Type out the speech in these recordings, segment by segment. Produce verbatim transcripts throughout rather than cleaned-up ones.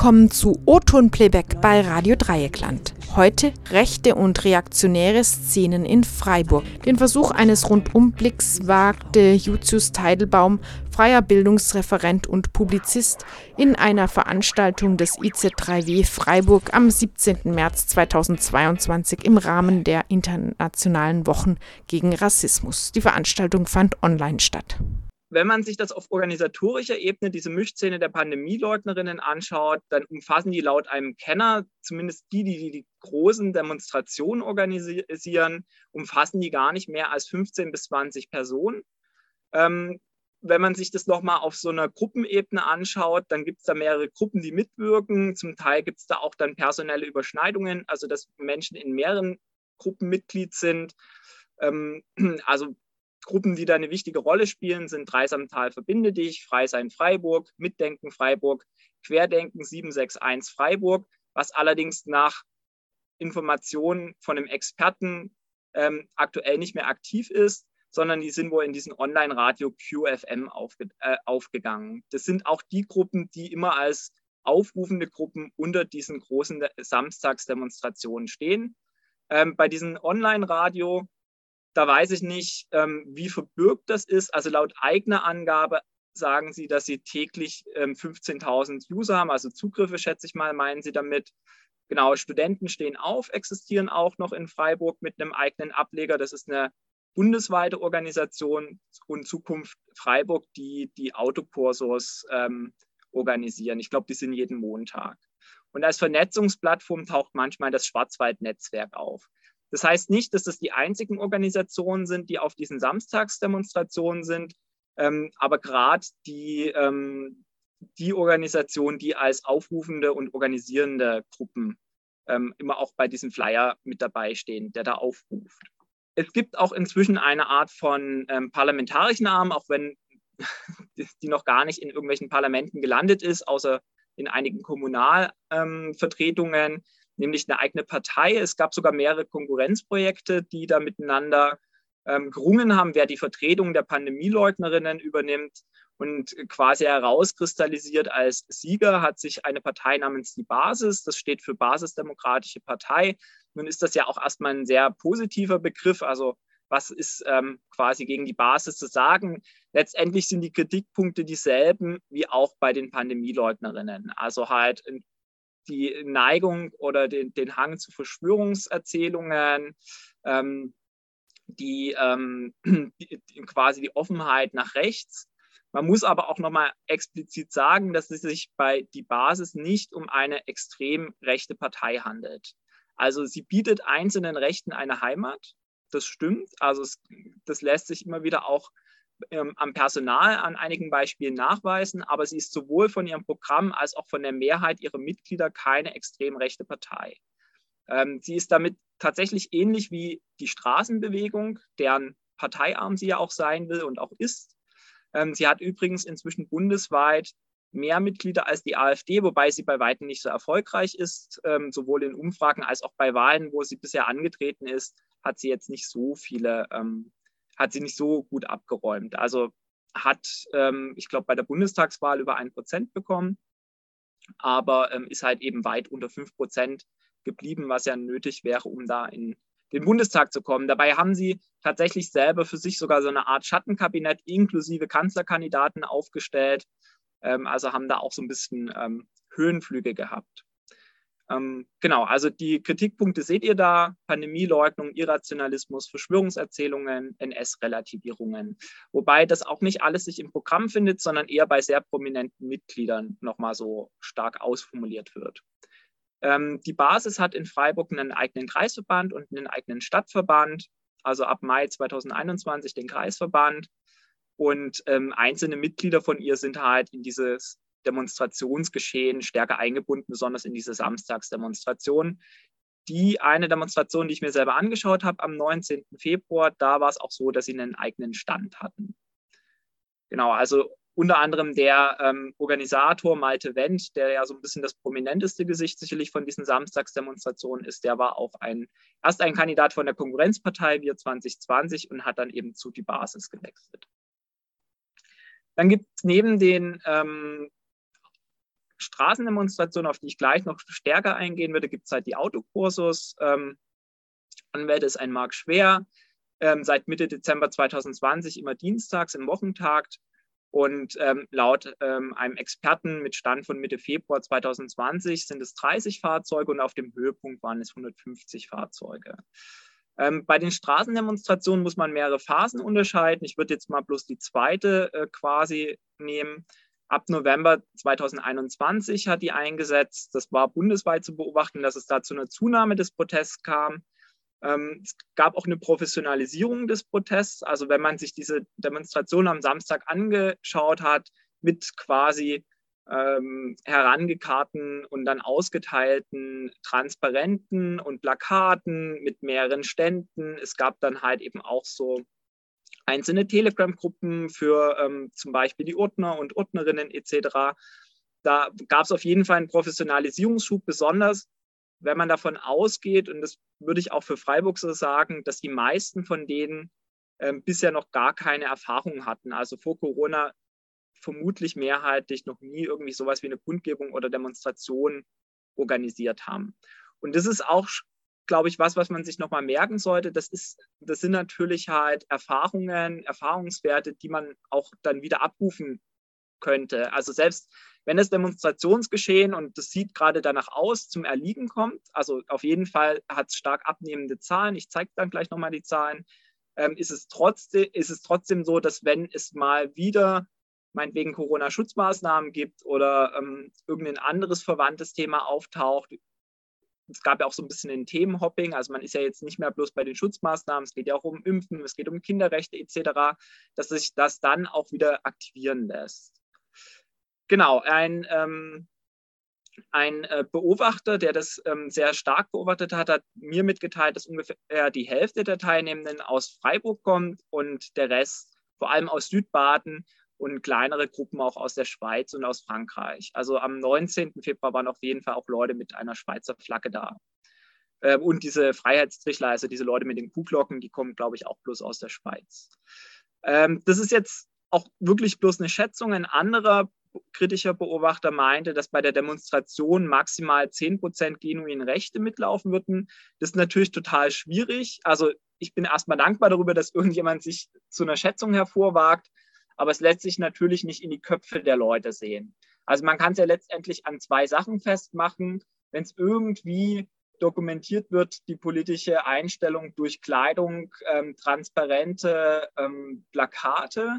willkommen zu O-Ton-Playback bei Radio Dreieckland. Heute rechte und reaktionäre Szenen in Freiburg. Den Versuch eines Rundumblicks wagte Jucius Teidelbaum, freier Bildungsreferent und Publizist, in einer Veranstaltung des I Z drei W Freiburg am siebzehnten März zweitausendzweiundzwanzig im Rahmen der Internationalen Wochen gegen Rassismus. Die Veranstaltung fand online statt. Wenn man sich das auf organisatorischer Ebene, diese Mischszene der Pandemieleugnerinnen anschaut, dann umfassen die laut einem Kenner, zumindest die, die die großen Demonstrationen organisieren, umfassen die gar nicht mehr als fünfzehn bis zwanzig Personen. Ähm, wenn man sich das nochmal auf so einer Gruppenebene anschaut, dann gibt es da mehrere Gruppen, die mitwirken. Zum Teil gibt es da auch dann personelle Überschneidungen, also dass Menschen in mehreren Gruppen Mitglied sind. Ähm, also Gruppen, die da eine wichtige Rolle spielen, sind Dreisamtal Verbinde dich, Freisein Freiburg, Mitdenken Freiburg, Querdenken sieben sechs eins Freiburg, was allerdings nach Informationen von einem Experten ähm, aktuell nicht mehr aktiv ist, sondern die sind wohl in diesen Online-Radio Q F M aufge äh, aufgegangen. Das sind auch die Gruppen, die immer als aufrufende Gruppen unter diesen großen Samstagsdemonstrationen stehen. Ähm, bei diesem Online-Radio Da weiß ich nicht, ähm, wie verbürgt das ist. Also laut eigener Angabe sagen sie, dass sie täglich ähm, fünfzehntausend User haben, also Zugriffe, schätze ich mal, meinen sie damit. Genau, Studenten stehen auf, existieren auch noch in Freiburg mit einem eigenen Ableger. Das ist eine bundesweite Organisation und Zukunft Freiburg, die die Autokursus ähm, organisieren. Ich glaube, die sind jeden Montag. Und als Vernetzungsplattform taucht manchmal das Schwarzwald-Netzwerk auf. Das heißt nicht, dass das die einzigen Organisationen sind, die auf diesen Samstagsdemonstrationen sind, ähm, aber gerade die, ähm, die Organisationen, die als aufrufende und organisierende Gruppen ähm, immer auch bei diesem Flyer mit dabei stehen, der da aufruft. Es gibt auch inzwischen eine Art von ähm, parlamentarischen Arm, auch wenn die noch gar nicht in irgendwelchen Parlamenten gelandet ist, außer in einigen Kommunalvertretungen. Ähm, nämlich eine eigene Partei. Es gab sogar mehrere Konkurrenzprojekte, die da miteinander ähm, gerungen haben, wer die Vertretung der Pandemieleugnerinnen übernimmt. Und quasi herauskristallisiert als Sieger hat sich eine Partei namens die Basis. Das steht für Basisdemokratische Partei. Nun ist das ja auch erstmal ein sehr positiver Begriff. Also was ist ähm, quasi gegen die Basis zu sagen? Letztendlich sind die Kritikpunkte dieselben wie auch bei den Pandemieleugnerinnen. Also halt die Neigung oder den, den Hang zu Verschwörungserzählungen, ähm, die, ähm, die, quasi die Offenheit nach rechts. Man muss aber auch nochmal explizit sagen, dass es sich bei die Basis nicht um eine extrem rechte Partei handelt. Also sie bietet einzelnen Rechten eine Heimat, das stimmt. Also es, das lässt sich immer wieder auch Ähm, am Personal an einigen Beispielen nachweisen, aber sie ist sowohl von ihrem Programm als auch von der Mehrheit ihrer Mitglieder keine extrem rechte Partei. Ähm, sie ist damit tatsächlich ähnlich wie die Straßenbewegung, deren Parteiarm sie ja auch sein will und auch ist. Ähm, sie hat übrigens inzwischen bundesweit mehr Mitglieder als die AfD, wobei sie bei weitem nicht so erfolgreich ist. Ähm, sowohl in Umfragen als auch bei Wahlen, wo sie bisher angetreten ist, hat sie jetzt nicht so viele ähm, hat sie nicht so gut abgeräumt. Also hat, ähm, ich glaube, bei der Bundestagswahl über ein Prozent bekommen, aber ähm, ist halt eben weit unter fünf Prozent geblieben, was ja nötig wäre, um da in den Bundestag zu kommen. Dabei haben sie tatsächlich selber für sich sogar so eine Art Schattenkabinett inklusive Kanzlerkandidaten aufgestellt. Ähm, also haben da auch so ein bisschen ähm, Höhenflüge gehabt. Ähm, genau, also die Kritikpunkte seht ihr da: Pandemieleugnung, Irrationalismus, Verschwörungserzählungen, N S-Relativierungen. Wobei das auch nicht alles sich im Programm findet, sondern eher bei sehr prominenten Mitgliedern nochmal so stark ausformuliert wird. Ähm, die Basis hat in Freiburg einen eigenen Kreisverband und einen eigenen Stadtverband, also ab Mai zweitausendeinundzwanzig den Kreisverband. Und ähm, einzelne Mitglieder von ihr sind halt in dieses Demonstrationsgeschehen stärker eingebunden, besonders in diese Samstagsdemonstration. Die eine Demonstration, die ich mir selber angeschaut habe, am neunzehnten Februar, da war es auch so, dass sie einen eigenen Stand hatten. Genau, also unter anderem der ähm, Organisator Malte Wendt, der ja so ein bisschen das prominenteste Gesicht sicherlich von diesen Samstagsdemonstrationen ist, der war auch ein, erst ein Kandidat von der Konkurrenzpartei Wir zwanzig zwanzig und hat dann eben zu die Basis gewechselt. Dann gibt es neben den ähm, Straßendemonstrationen, auf die ich gleich noch stärker eingehen würde, gibt es halt die Autokursus. Ähm, Anwälte ist ein Marc Schwer, ähm, seit Mitte Dezember zweitausendzwanzig immer dienstags im Wochentakt. Und ähm, laut ähm, einem Experten mit Stand von Mitte Februar zweitausendzwanzig sind es dreißig Fahrzeuge und auf dem Höhepunkt waren es hundertfünfzig Fahrzeuge. Ähm, bei den Straßendemonstrationen muss man mehrere Phasen unterscheiden. Ich würde jetzt mal bloß die zweite äh, quasi nehmen. Ab November zweitausendeinundzwanzig hat die eingesetzt. Das war bundesweit zu beobachten, dass es da zu einer Zunahme des Protests kam. Ähm, es gab auch eine Professionalisierung des Protests. Also wenn man sich diese Demonstration am Samstag angeschaut hat, mit quasi ähm, herangekarrten und dann ausgeteilten Transparenten und Plakaten mit mehreren Ständen. Es gab dann halt eben auch so einzelne Telegram-Gruppen für ähm, zum Beispiel die Ordner und Ordnerinnen et cetera. Da gab es auf jeden Fall einen Professionalisierungsschub, besonders wenn man davon ausgeht, und das würde ich auch für Freiburg so sagen, dass die meisten von denen ähm, bisher noch gar keine Erfahrung hatten. Also vor Corona vermutlich mehrheitlich noch nie irgendwie sowas wie eine Kundgebung oder Demonstration organisiert haben. Und das ist auch, glaube ich, was, was man sich nochmal merken sollte. Das ist, das sind natürlich halt Erfahrungen, Erfahrungswerte, die man auch dann wieder abrufen könnte. Also selbst wenn das Demonstrationsgeschehen, und das sieht gerade danach aus, zum Erliegen kommt, also auf jeden Fall hat es stark abnehmende Zahlen, ich zeige dann gleich nochmal die Zahlen, ähm, ist, es trotzdem, ist es trotzdem so, dass wenn es mal wieder meinetwegen Corona-Schutzmaßnahmen gibt oder ähm, irgendein anderes verwandtes Thema auftaucht, es gab ja auch so ein bisschen ein Themenhopping, also man ist ja jetzt nicht mehr bloß bei den Schutzmaßnahmen, es geht ja auch um Impfen, es geht um Kinderrechte et cetera, dass sich das dann auch wieder aktivieren lässt. Genau, ein, ähm, ein äh, Beobachter, der das ähm, sehr stark beobachtet hat, hat mir mitgeteilt, dass ungefähr die Hälfte der Teilnehmenden aus Freiburg kommt und der Rest vor allem aus Südbaden und kleinere Gruppen auch aus der Schweiz und aus Frankreich. Also am neunzehnten Februar waren auf jeden Fall auch Leute mit einer Schweizer Flagge da. Ähm, und diese Freiheitstrichler, also diese Leute mit den Kuhglocken, die kommen, glaube ich, auch bloß aus der Schweiz. Ähm, das ist jetzt auch wirklich bloß eine Schätzung. Ein anderer kritischer Beobachter meinte, dass bei der Demonstration maximal zehn Prozent genuin Rechte mitlaufen würden. Das ist natürlich total schwierig. Also ich bin erstmal dankbar darüber, dass irgendjemand sich zu einer Schätzung hervorwagt, aber es lässt sich natürlich nicht in die Köpfe der Leute sehen. Also man kann es ja letztendlich an zwei Sachen festmachen. Wenn es irgendwie dokumentiert wird, die politische Einstellung durch Kleidung, ähm, transparente ähm, Plakate,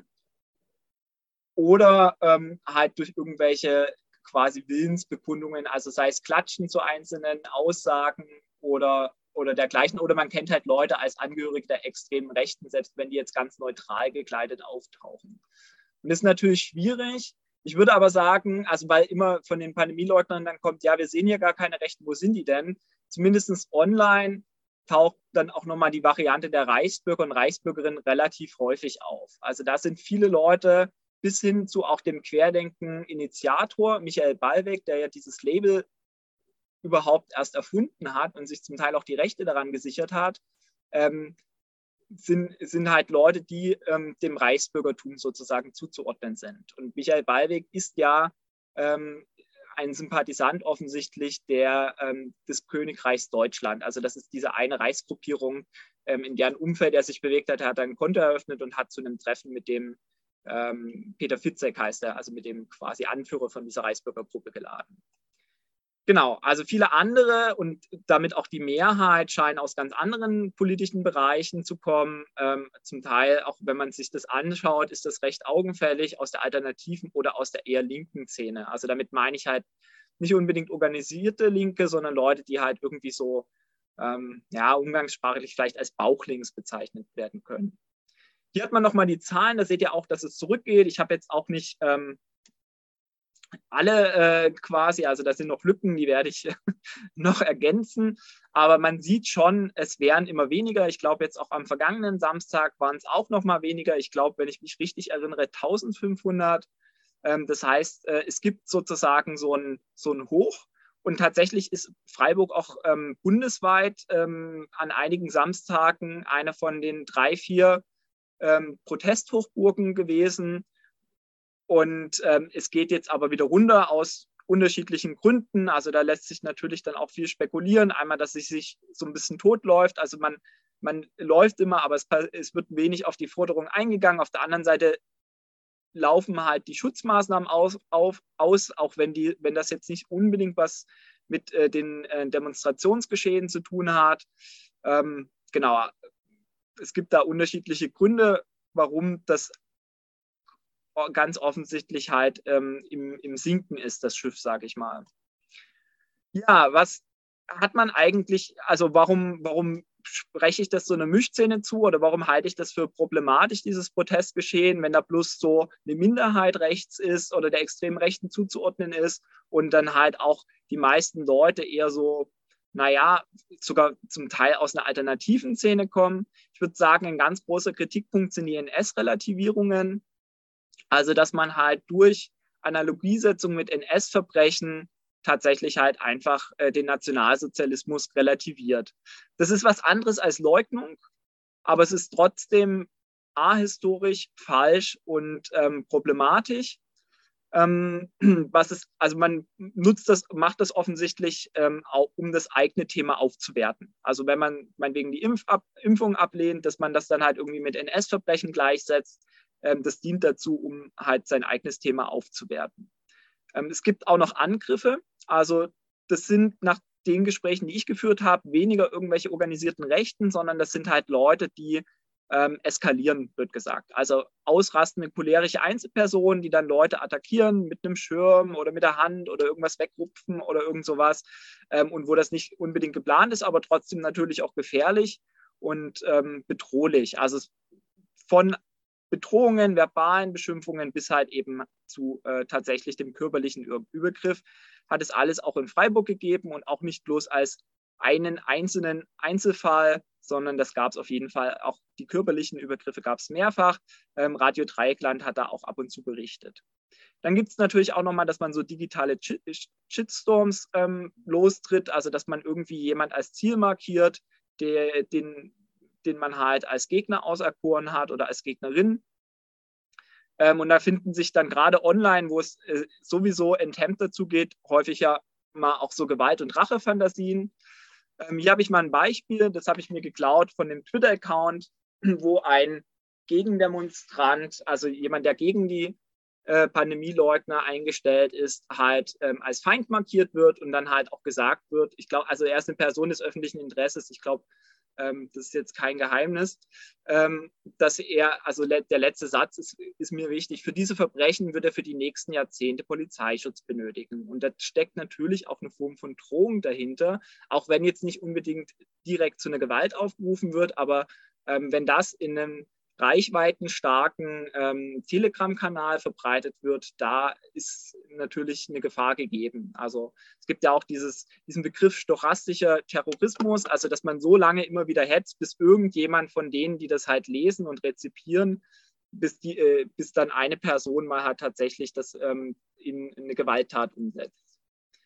oder ähm, halt durch irgendwelche quasi Willensbekundungen, also sei es Klatschen zu einzelnen Aussagen oder, oder dergleichen. Oder man kennt halt Leute als Angehörige der extremen Rechten, selbst wenn die jetzt ganz neutral gekleidet auftauchen. Und das ist natürlich schwierig. Ich würde aber sagen, also weil immer von den Pandemieleugnern dann kommt, ja, wir sehen hier gar keine Rechten, wo sind die denn? Zumindest online taucht dann auch nochmal die Variante der Reichsbürger und Reichsbürgerinnen relativ häufig auf. Also da sind viele Leute, bis hin zu auch dem Querdenken-Initiator Michael Ballweg, der ja dieses Label überhaupt erst erfunden hat und sich zum Teil auch die Rechte daran gesichert hat, ähm, sind, sind halt Leute, die ähm, dem Reichsbürgertum sozusagen zuzuordnen sind. Und Michael Ballweg ist ja ähm, ein Sympathisant offensichtlich der, ähm, des Königreichs Deutschland. Also das ist diese eine Reichsgruppierung, ähm, in deren Umfeld er sich bewegt hat. Er hat ein Konto eröffnet und hat zu einem Treffen mit dem Ähm, Peter Fitzek heißt er, also mit dem quasi Anführer von dieser Reichsbürgergruppe geladen. Genau, also viele andere und damit auch die Mehrheit scheinen aus ganz anderen politischen Bereichen zu kommen. Ähm, zum Teil, auch wenn man sich das anschaut, ist das recht augenfällig aus der alternativen oder aus der eher linken Szene. Also damit meine ich halt nicht unbedingt organisierte Linke, sondern Leute, die halt irgendwie so, ähm, ja, umgangssprachlich vielleicht als bauchlinks bezeichnet werden können. Hier hat man nochmal die Zahlen, da seht ihr auch, dass es zurückgeht. Ich habe jetzt auch nicht ähm, alle äh, quasi, also da sind noch Lücken, die werde ich noch ergänzen. Aber man sieht schon, es wären immer weniger. Ich glaube, jetzt auch am vergangenen Samstag waren es auch noch mal weniger. Ich glaube, wenn ich mich richtig erinnere, eintausendfünfhundert. Ähm, das heißt, äh, es gibt sozusagen so ein, so ein Hoch. Und tatsächlich ist Freiburg auch ähm, bundesweit ähm, an einigen Samstagen eine von den drei, vier ähm, Protesthochburgen gewesen. Und ähm, es geht jetzt aber wieder runter aus unterschiedlichen Gründen. Also da lässt sich natürlich dann auch viel spekulieren. Einmal, dass es sich so ein bisschen totläuft. Also man, man läuft immer, aber es, es wird wenig auf die Forderung eingegangen. Auf der anderen Seite laufen halt die Schutzmaßnahmen aus, auf, aus auch wenn, die, wenn das jetzt nicht unbedingt was mit äh, den äh, Demonstrationsgeschehen zu tun hat. Ähm, genau, es gibt da unterschiedliche Gründe, warum das ganz offensichtlich halt ähm, im, im Sinken ist, das Schiff, sage ich mal. Ja, was hat man eigentlich, also warum, warum spreche ich das so eine Mischszene zu oder warum halte ich das für problematisch, dieses Protestgeschehen, wenn da bloß so eine Minderheit rechts ist oder der extremen Rechten zuzuordnen ist und dann halt auch die meisten Leute eher so, naja, sogar zum Teil aus einer alternativen Szene kommen. Ich würde sagen, ein ganz großer Kritikpunkt sind die N S-Relativierungen. Also, dass man halt durch Analogiesetzung mit N S-Verbrechen tatsächlich halt einfach äh, den Nationalsozialismus relativiert. Das ist was anderes als Leugnung, aber es ist trotzdem ahistorisch, falsch und ähm, problematisch. Ähm, was ist, also man nutzt das, macht das offensichtlich, ähm, auch, um das eigene Thema aufzuwerten. Also wenn man meinetwegen die Impf ab, Impfung ablehnt, dass man das dann halt irgendwie mit N S-Verbrechen gleichsetzt, ähm, das dient dazu, um halt sein eigenes Thema aufzuwerten. Ähm, es gibt auch noch Angriffe. Also das sind nach den Gesprächen, die ich geführt habe, weniger irgendwelche organisierten Rechten, sondern das sind halt Leute, die ähm, eskalieren, wird gesagt. Also ausrastende cholerische Einzelpersonen, die dann Leute attackieren mit einem Schirm oder mit der Hand oder irgendwas wegrupfen oder irgend sowas ähm, und wo das nicht unbedingt geplant ist, aber trotzdem natürlich auch gefährlich und ähm, bedrohlich. Also von Bedrohungen, verbalen Beschimpfungen bis halt eben zu äh, tatsächlich dem körperlichen Übergriff hat es alles auch in Freiburg gegeben und auch nicht bloß als einen einzelnen Einzelfall, sondern das gab es auf jeden Fall. Auch die körperlichen Übergriffe gab es mehrfach. Ähm, Radio Dreieckland hat da auch ab und zu berichtet. Dann gibt es natürlich auch nochmal, dass man so digitale Shitstorms ähm, lostritt, also dass man irgendwie jemand als Ziel markiert, der, den, den man halt als Gegner auserkoren hat oder als Gegnerin. Ähm, und da finden sich dann gerade online, wo es äh, sowieso enthemmt dazu geht, häufig ja mal auch so Gewalt- und Rachefantasien. Ähm, hier habe ich mal ein Beispiel, das habe ich mir geklaut von dem Twitter-Account, wo ein Gegendemonstrant, also jemand, der gegen die äh, Pandemieleugner eingestellt ist, halt ähm, als Feind markiert wird und dann halt auch gesagt wird, ich glaube, also er ist eine Person des öffentlichen Interesses, ich glaube, ähm, das ist jetzt kein Geheimnis, ähm, dass er, also le der letzte Satz ist, ist mir wichtig, für diese Verbrechen wird er für die nächsten Jahrzehnte Polizeischutz benötigen. Und da steckt natürlich auch eine Form von Drohung dahinter, auch wenn jetzt nicht unbedingt direkt zu einer Gewalt aufgerufen wird, aber ähm, wenn das in einem reichweitenstarken ähm, Telegram-Kanal verbreitet wird, da ist natürlich eine Gefahr gegeben. Also es gibt ja auch dieses, diesen Begriff stochastischer Terrorismus, also dass man so lange immer wieder hetzt, bis irgendjemand von denen, die das halt lesen und rezipieren, bis, die, äh, bis dann eine Person mal halt tatsächlich das ähm, in, in eine Gewalttat umsetzt.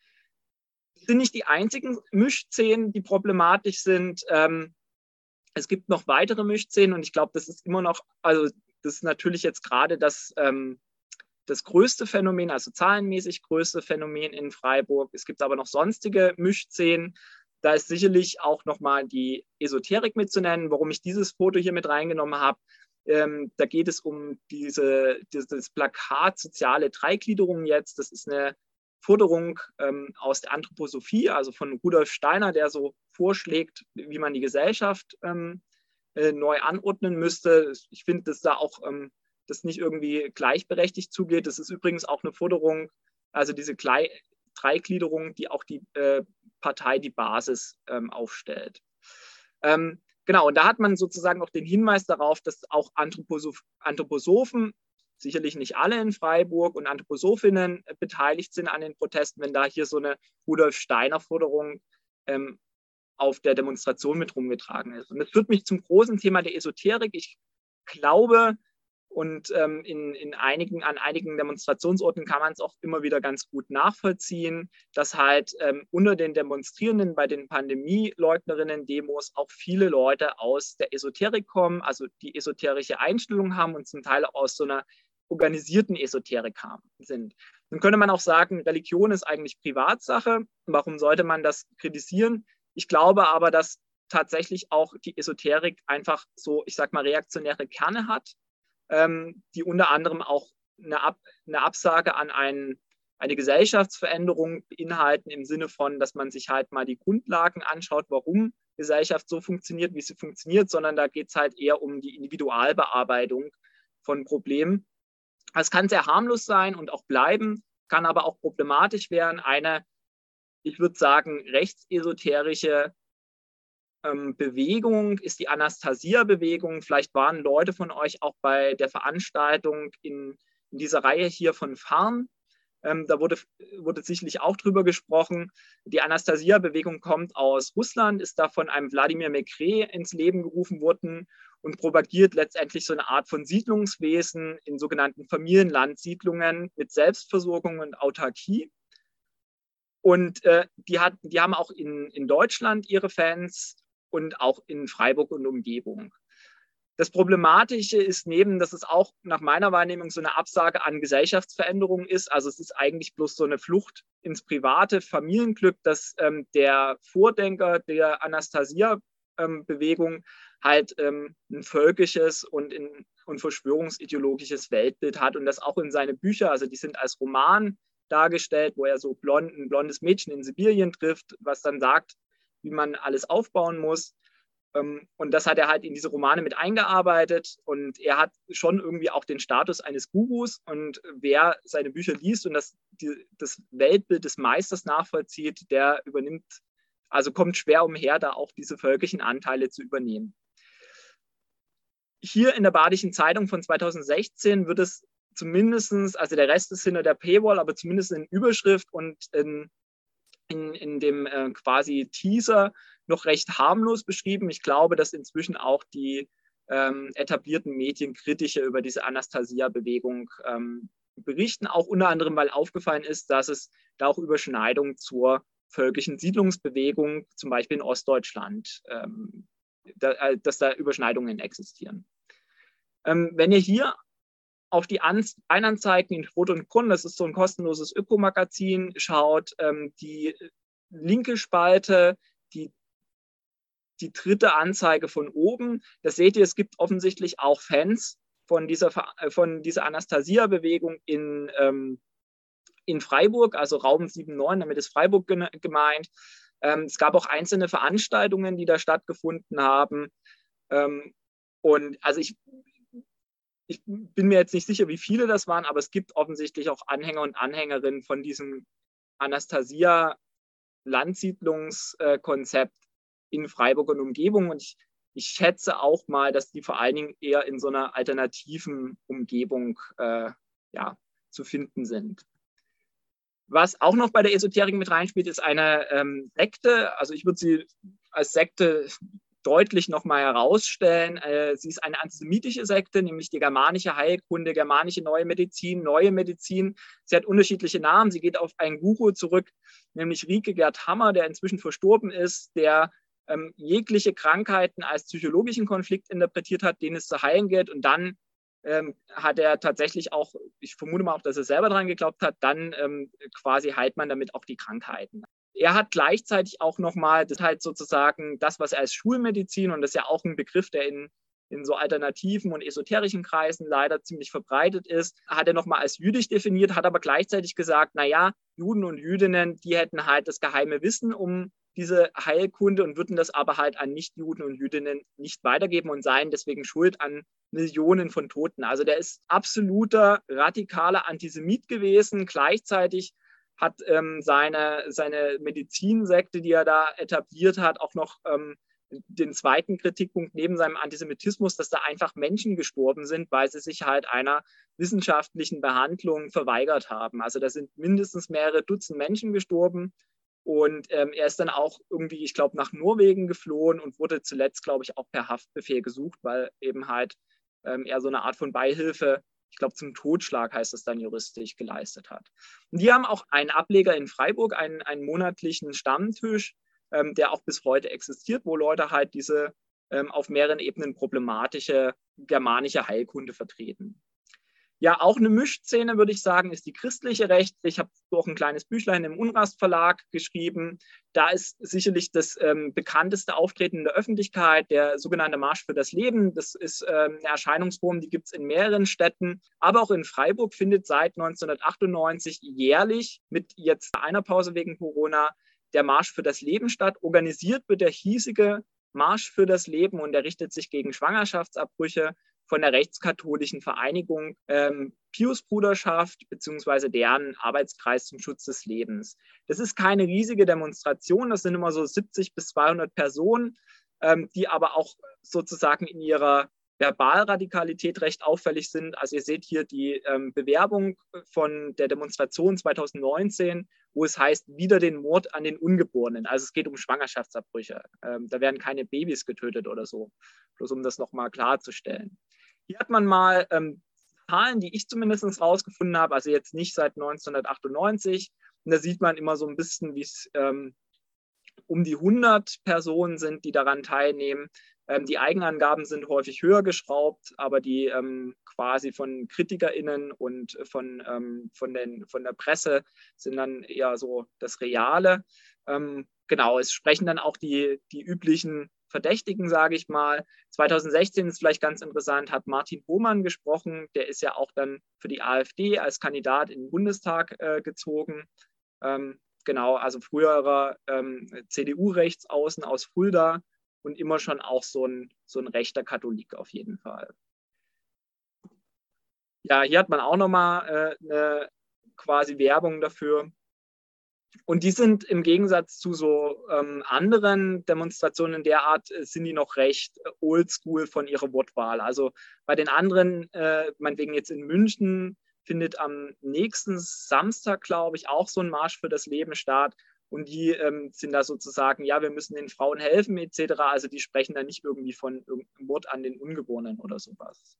Das sind nicht die einzigen Mischszenen, die problematisch sind. Ähm, Es gibt noch weitere Mischszenen und ich glaube, das ist immer noch, also das ist natürlich jetzt gerade das, ähm, das größte Phänomen, also zahlenmäßig größte Phänomen in Freiburg. Es gibt aber noch sonstige Mischszenen. Da ist sicherlich auch nochmal die Esoterik mitzunennen, warum ich dieses Foto hier mit reingenommen habe. Ähm, da geht es um diese, dieses Plakat soziale Dreigliederung jetzt. Das ist eine Forderung ähm, aus der Anthroposophie, also von Rudolf Steiner, der so vorschlägt, wie man die Gesellschaft ähm, äh, neu anordnen müsste. Ich finde, dass da auch ähm, das nicht irgendwie gleichberechtigt zugeht. Das ist übrigens auch eine Forderung, also diese Gle Dreigliederung, die auch die äh, Partei die Basis ähm, aufstellt. Ähm, genau, und da hat man sozusagen auch den Hinweis darauf, dass auch Anthroposoph Anthroposophen, sicherlich nicht alle in Freiburg, und Anthroposophinnen äh, beteiligt sind an den Protesten, wenn da hier so eine Rudolf Steiner-Forderung ähm, auf der Demonstration mit rumgetragen ist. Und das führt mich zum großen Thema der Esoterik. Ich glaube, und ähm, in, in einigen, an einigen Demonstrationsorten kann man es auch immer wieder ganz gut nachvollziehen, dass halt ähm, unter den Demonstrierenden bei den Pandemieleugnerinnen-Demos auch viele Leute aus der Esoterik kommen, also die esoterische Einstellung haben und zum Teil aus so einer organisierten Esoterik haben, sind. Dann könnte man auch sagen, Religion ist eigentlich Privatsache. Warum sollte man das kritisieren? Ich glaube aber, dass tatsächlich auch die Esoterik einfach so, ich sag mal, reaktionäre Kerne hat, ähm, die unter anderem auch eine, Ab eine Absage an ein, eine Gesellschaftsveränderung beinhalten, im Sinne von, dass man sich halt mal die Grundlagen anschaut, warum Gesellschaft so funktioniert, wie sie funktioniert, sondern da geht es halt eher um die Individualbearbeitung von Problemen. Es kann sehr harmlos sein und auch bleiben, kann aber auch problematisch werden. Eine, ich würde sagen, rechtsesoterische ähm, Bewegung ist die Anastasia-Bewegung. Vielleicht waren Leute von euch auch bei der Veranstaltung in, in dieser Reihe hier von Farn. Ähm, da wurde, wurde sicherlich auch drüber gesprochen. Die Anastasia-Bewegung kommt aus Russland, ist da von einem Wladimir Mekre ins Leben gerufen worden und propagiert letztendlich so eine Art von Siedlungswesen in sogenannten Familienlandsiedlungen mit Selbstversorgung und Autarkie. Und äh, die, hat, die haben auch in, in Deutschland ihre Fans und auch in Freiburg und Umgebung. Das Problematische ist neben, dass es auch nach meiner Wahrnehmung so eine Absage an Gesellschaftsveränderung ist. Also es ist eigentlich bloß so eine Flucht ins private Familienglück, dass ähm, der Vordenker der Anastasia-Bewegung ähm, halt ähm, ein völkisches und, in, und verschwörungsideologisches Weltbild hat und das auch in seine Bücher, also die sind als Roman dargestellt, wo er so blond, ein blondes Mädchen in Sibirien trifft, was dann sagt, wie man alles aufbauen muss. Und das hat er halt in diese Romane mit eingearbeitet und er hat schon irgendwie auch den Status eines Gurus und wer seine Bücher liest und das, die, das Weltbild des Meisters nachvollzieht, der übernimmt, also kommt schwer umher, da auch diese völkischen Anteile zu übernehmen. Hier in der Badischen Zeitung von zweitausendsechzehn wird es zumindest, also der Rest ist hinter der Paywall, aber zumindest in Überschrift und in In, in dem äh, quasi Teaser noch recht harmlos beschrieben. Ich glaube, dass inzwischen auch die ähm, etablierten Medien kritischer über diese Anastasia-Bewegung ähm, berichten, auch unter anderem, weil aufgefallen ist, dass es da auch Überschneidungen zur völkischen Siedlungsbewegung, zum Beispiel in Ostdeutschland, ähm, da, äh, dass da Überschneidungen existieren. Ähm, wenn ihr hier auf die Einanzeigen in Rot und Grün, das ist so ein kostenloses Ökomagazin, schaut, ähm, die linke Spalte, die, die dritte Anzeige von oben, da seht ihr, es gibt offensichtlich auch Fans von dieser, von dieser Anastasia-Bewegung in, ähm, in Freiburg, also Raum sieben neun, damit ist Freiburg gemeint. Ähm, es gab auch einzelne Veranstaltungen, die da stattgefunden haben. Ähm, und also ich Ich bin mir jetzt nicht sicher, wie viele das waren, aber es gibt offensichtlich auch Anhänger und Anhängerinnen von diesem Anastasia-Landsiedlungskonzept in Freiburg und Umgebung. Und ich, ich schätze auch mal, dass die vor allen Dingen eher in so einer alternativen Umgebung äh, ja, zu finden sind. Was auch noch bei der Esoterik mit reinspielt, ist eine ähm, Sekte. Also ich würde sie als Sekte deutlich nochmal herausstellen. Äh, sie ist eine antisemitische Sekte, nämlich die germanische Heilkunde, germanische Neue Medizin, Neue Medizin. Sie hat unterschiedliche Namen. Sie geht auf einen Guru zurück, nämlich Rieke Gerd Hammer, der inzwischen verstorben ist, der ähm, jegliche Krankheiten als psychologischen Konflikt interpretiert hat, den es zu heilen gilt. Und dann ähm, hat er tatsächlich auch, ich vermute mal auch, dass er selber daran geglaubt hat, dann ähm, quasi heilt man damit auch die Krankheiten. Er hat gleichzeitig auch nochmal, das halt sozusagen das, was er als Schulmedizin, und das ist ja auch ein Begriff, der in, in so alternativen und esoterischen Kreisen leider ziemlich verbreitet ist, hat er nochmal als jüdisch definiert, hat aber gleichzeitig gesagt, naja, Juden und Jüdinnen, die hätten halt das geheime Wissen um diese Heilkunde und würden das aber halt an Nichtjuden und Jüdinnen nicht weitergeben und seien deswegen schuld an Millionen von Toten. Also der ist absoluter radikaler Antisemit gewesen, gleichzeitig hat ähm, seine, seine Medizinsekte, die er da etabliert hat, auch noch ähm, den zweiten Kritikpunkt neben seinem Antisemitismus, dass da einfach Menschen gestorben sind, weil sie sich halt einer wissenschaftlichen Behandlung verweigert haben. Also da sind mindestens mehrere Dutzend Menschen gestorben und ähm, er ist dann auch irgendwie, ich glaube, nach Norwegen geflohen und wurde zuletzt, glaube ich, auch per Haftbefehl gesucht, weil eben halt ähm, er so eine Art von Beihilfe, ich glaube, zum Totschlag heißt es dann juristisch, geleistet hat. Und die haben auch einen Ableger in Freiburg, einen, einen monatlichen Stammtisch, ähm, der auch bis heute existiert, wo Leute halt diese ähm, auf mehreren Ebenen problematische germanische Heilkunde vertreten. Ja, auch eine Mischszene, würde ich sagen, ist die christliche Rechte. Ich habe auch ein kleines Büchlein im Unrast Verlag geschrieben. Da ist sicherlich das ähm, bekannteste Auftreten in der Öffentlichkeit, der sogenannte Marsch für das Leben. Das ist ähm, eine Erscheinungsform, die gibt es in mehreren Städten. Aber auch in Freiburg findet seit neunzehnhundertachtundneunzig jährlich, mit jetzt einer Pause wegen Corona, der Marsch für das Leben statt. Organisiert wird der hiesige Marsch für das Leben und der richtet sich gegen Schwangerschaftsabbrüche von der rechtskatholischen Vereinigung ähm, Piusbruderschaft beziehungsweise deren Arbeitskreis zum Schutz des Lebens. Das ist keine riesige Demonstration, das sind immer so siebzig bis zweihundert Personen, ähm, die aber auch sozusagen in ihrer Verbalradikalität recht auffällig sind. Also ihr seht hier die ähm, Bewerbung von der Demonstration zweitausendneunzehn, wo es heißt, wieder den Mord an den Ungeborenen. Also es geht um Schwangerschaftsabbrüche. Ähm, da werden keine Babys getötet oder so, bloß um das nochmal klarzustellen. Hier hat man mal ähm, Zahlen, die ich zumindest rausgefunden habe, also jetzt nicht seit neunzehnhundertachtundneunzig. Und da sieht man immer so ein bisschen, wie es ähm, um die hundert Personen sind, die daran teilnehmen. Ähm, die Eigenangaben sind häufig höher geschraubt, aber die ähm, quasi von KritikerInnen und von, ähm, von, den, von der Presse sind dann eher so das Reale. Ähm, genau, es sprechen dann auch die, die üblichen Verdächtigen, sage ich mal. zweitausendsechzehn ist vielleicht ganz interessant, hat Martin Bohmann gesprochen. Der ist ja auch dann für die AfD als Kandidat in den Bundestag äh, gezogen. Ähm, genau, also früherer ähm, C D U-Rechtsaußen aus Fulda und immer schon auch so ein, so ein rechter Katholik auf jeden Fall. Ja, hier hat man auch nochmal äh, eine quasi Werbung dafür. Und die sind im Gegensatz zu so ähm, anderen Demonstrationen der Art, äh, sind die noch recht äh, oldschool von ihrer Wortwahl. Also bei den anderen, äh, meinetwegen jetzt in München, findet am nächsten Samstag, glaube ich, auch so ein Marsch für das Leben statt. Und die ähm, sind da sozusagen, ja, wir müssen den Frauen helfen et cetera. Also die sprechen da nicht irgendwie von irgendeinem Mord an den Ungeborenen oder sowas.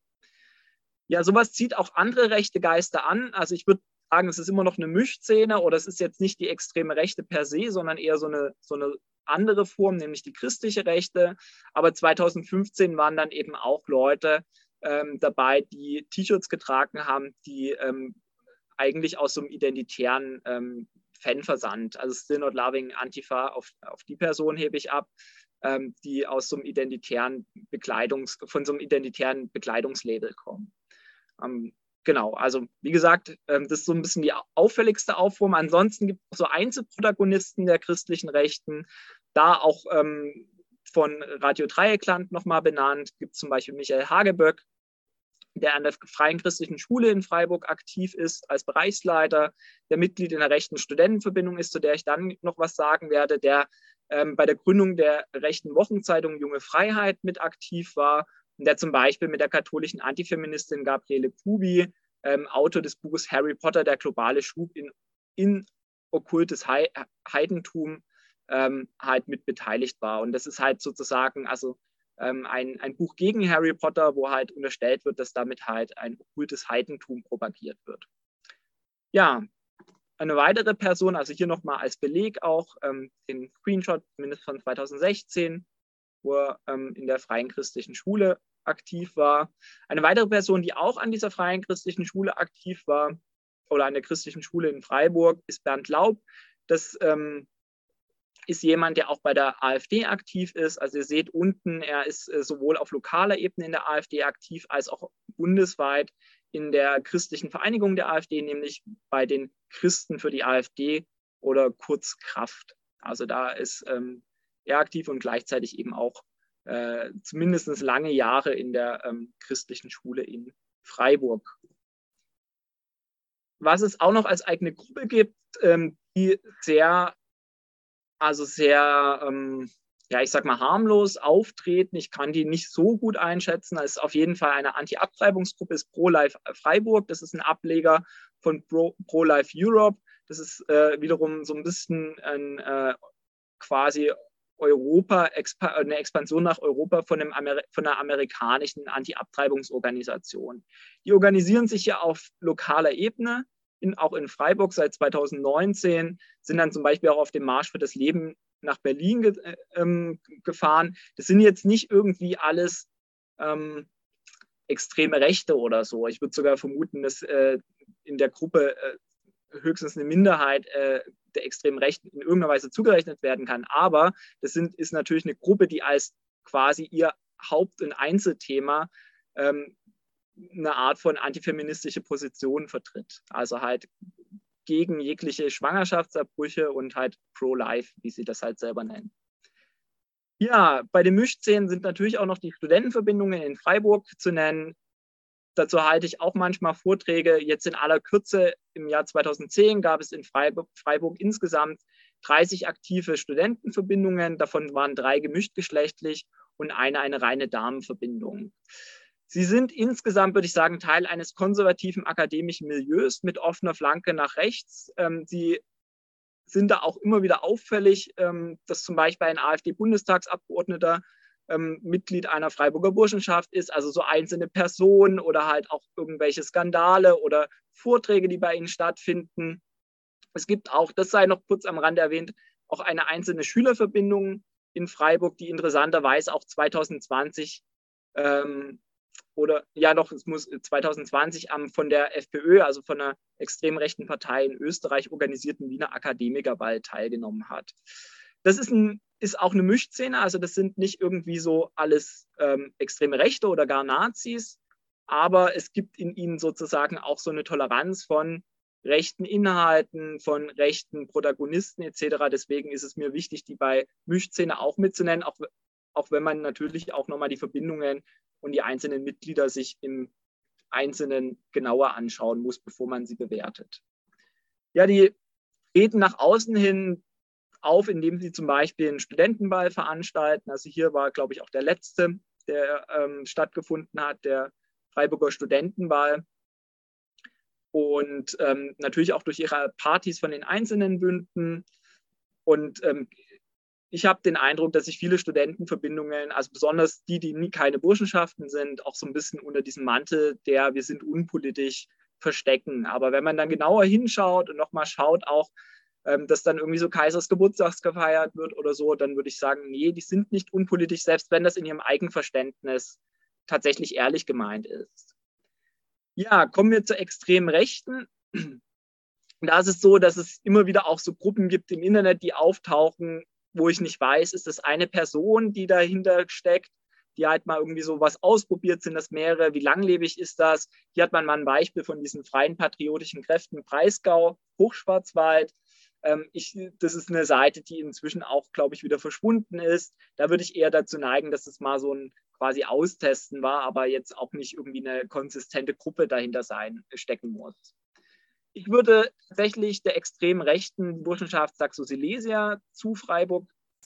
Ja, sowas zieht auch andere rechte Geister an. Also ich würde sagen, es ist immer noch eine Mischszene oder es ist jetzt nicht die extreme Rechte per se, sondern eher so eine, so eine andere Form, nämlich die christliche Rechte. Aber zweitausendfünfzehn waren dann eben auch Leute ähm, dabei, die T-Shirts getragen haben, die ähm, eigentlich aus so einem identitären ähm, Fanversand, also Still Not Loving Antifa, auf, auf die Person hebe ich ab, ähm, die aus so einem identitären Bekleidungs, von so einem identitären Bekleidungslabel kommen. Ähm, Genau, also wie gesagt, das ist so ein bisschen die auffälligste Aufform. Ansonsten gibt es so Einzelprotagonisten der christlichen Rechten, da auch ähm, von Radio Dreieckland nochmal benannt, gibt es zum Beispiel Michael Hageböck, der an der Freien Christlichen Schule in Freiburg aktiv ist als Bereichsleiter, der Mitglied in der rechten Studentenverbindung ist, zu der ich dann noch was sagen werde, der ähm, bei der Gründung der rechten Wochenzeitung Junge Freiheit mit aktiv war, der zum Beispiel mit der katholischen Antifeministin Gabriele Kubi, ähm, Autor des Buches Harry Potter, der globale Schub in, in okkultes He Heidentum, ähm, halt mit beteiligt war. Und das ist halt sozusagen also ähm, ein, ein Buch gegen Harry Potter, wo halt unterstellt wird, dass damit halt ein okkultes Heidentum propagiert wird. Ja, eine weitere Person, also hier nochmal als Beleg auch ähm, den Screenshot, zumindest von zweitausendsechzehn, wo er ähm, in der Freien Christlichen Schule aktiv war. Eine weitere Person, die auch an dieser Freien Christlichen Schule aktiv war oder an der Christlichen Schule in Freiburg, ist Bernd Laub. Das ähm, ist jemand, der auch bei der AfD aktiv ist. Also ihr seht unten, er ist äh, sowohl auf lokaler Ebene in der AfD aktiv, als auch bundesweit in der christlichen Vereinigung der AfD, nämlich bei den Christen für die AfD oder kurz Kraft. Also da ist ähm, er aktiv und gleichzeitig eben auch äh, zumindest lange Jahre in der ähm, christlichen Schule in Freiburg. Was es auch noch als eigene Gruppe gibt, ähm, die sehr, also sehr, ähm, ja, ich sag mal, harmlos auftreten. Ich kann die nicht so gut einschätzen. Es ist auf jeden Fall eine Anti-Abtreibungsgruppe, ist Pro-Life Freiburg. Das ist ein Ableger von Pro, Pro-Life Europe. Das ist äh, wiederum so ein bisschen ein äh, quasi Europa, eine Expansion nach Europa von, einem Amer von einer amerikanischen Anti-Abtreibungsorganisation. Die organisieren sich ja auf lokaler Ebene, in, auch in Freiburg seit zweitausendneunzehn, sind dann zum Beispiel auch auf dem Marsch für das Leben nach Berlin ge ähm, gefahren. Das sind jetzt nicht irgendwie alles ähm, extreme Rechte oder so. Ich würde sogar vermuten, dass äh, in der Gruppe äh, höchstens eine Minderheit äh, der extremen Rechten in irgendeiner Weise zugerechnet werden kann. Aber das sind, ist natürlich eine Gruppe, die als quasi ihr Haupt- und Einzelthema ähm, eine Art von antifeministische Position vertritt. Also halt gegen jegliche Schwangerschaftsabbrüche und halt pro-life, wie sie das halt selber nennen. Ja, bei den Mischszenen sind natürlich auch noch die Studentenverbindungen in Freiburg zu nennen. Dazu halte ich auch manchmal Vorträge. Jetzt in aller Kürze, im Jahr zweitausendzehn gab es in Freiburg, Freiburg insgesamt dreißig aktive Studentenverbindungen. Davon waren drei gemischtgeschlechtlich und eine eine reine Damenverbindung. Sie sind insgesamt, würde ich sagen, Teil eines konservativen akademischen Milieus mit offener Flanke nach rechts. Ähm, sie sind da auch immer wieder auffällig, ähm, dass zum Beispiel ein AfD-Bundestagsabgeordneter ähm, Mitglied einer Freiburger Burschenschaft ist, also so einzelne Personen oder halt auch irgendwelche Skandale oder Vorträge, die bei ihnen stattfinden. Es gibt auch, das sei noch kurz am Rande erwähnt, auch eine einzelne Schülerverbindung in Freiburg, die interessanterweise auch zweitausendzwanzig ähm, oder ja doch, es muss zweitausendzwanzig am von der FPÖ, also von einer extrem rechten Partei in Österreich organisierten Wiener Akademikerball teilgenommen hat. Das ist, ein, ist auch eine Mischszene, also das sind nicht irgendwie so alles ähm, extreme Rechte oder gar Nazis, aber es gibt in ihnen sozusagen auch so eine Toleranz von rechten Inhalten, von rechten Protagonisten et cetera. Deswegen ist es mir wichtig, die bei Mischszene auch mitzunennen, auch, auch wenn man natürlich auch nochmal die Verbindungen und die einzelnen Mitglieder sich im Einzelnen genauer anschauen muss, bevor man sie bewertet. Ja, die treten nach außen hin auf, indem sie zum Beispiel einen Studentenball veranstalten. Also hier war, glaube ich, auch der letzte, der ähm, stattgefunden hat, der Freiburger Studentenball. Und ähm, natürlich auch durch ihre Partys von den einzelnen Bünden. Und ähm, ich habe den Eindruck, dass sich viele Studentenverbindungen, also besonders die, die nie keine Burschenschaften sind, auch so ein bisschen unter diesem Mantel der wir sind unpolitisch verstecken. Aber wenn man dann genauer hinschaut und nochmal schaut auch, ähm, dass dann irgendwie so Kaisers Geburtstags gefeiert wird oder so, dann würde ich sagen, nee, die sind nicht unpolitisch, selbst wenn das in ihrem Eigenverständnis tatsächlich ehrlich gemeint ist. Ja, kommen wir zur extremen Rechten. Da ist es so, dass es immer wieder auch so Gruppen gibt im Internet, die auftauchen, wo ich nicht weiß, ist das eine Person, die dahinter steckt, die halt mal irgendwie so was ausprobiert, sind das mehrere, wie langlebig ist das? Hier hat man mal ein Beispiel von diesen freien patriotischen Kräften Breisgau, Hochschwarzwald. Ähm, ich, das ist eine Seite, die inzwischen auch, glaube ich, wieder verschwunden ist. Da würde ich eher dazu neigen, dass es mal so ein quasi Austesten war, aber jetzt auch nicht irgendwie eine konsistente Gruppe dahinter sein, stecken muss. Ich würde tatsächlich der extrem rechten Burschenschaft Saxo-Silesia zu Freiburg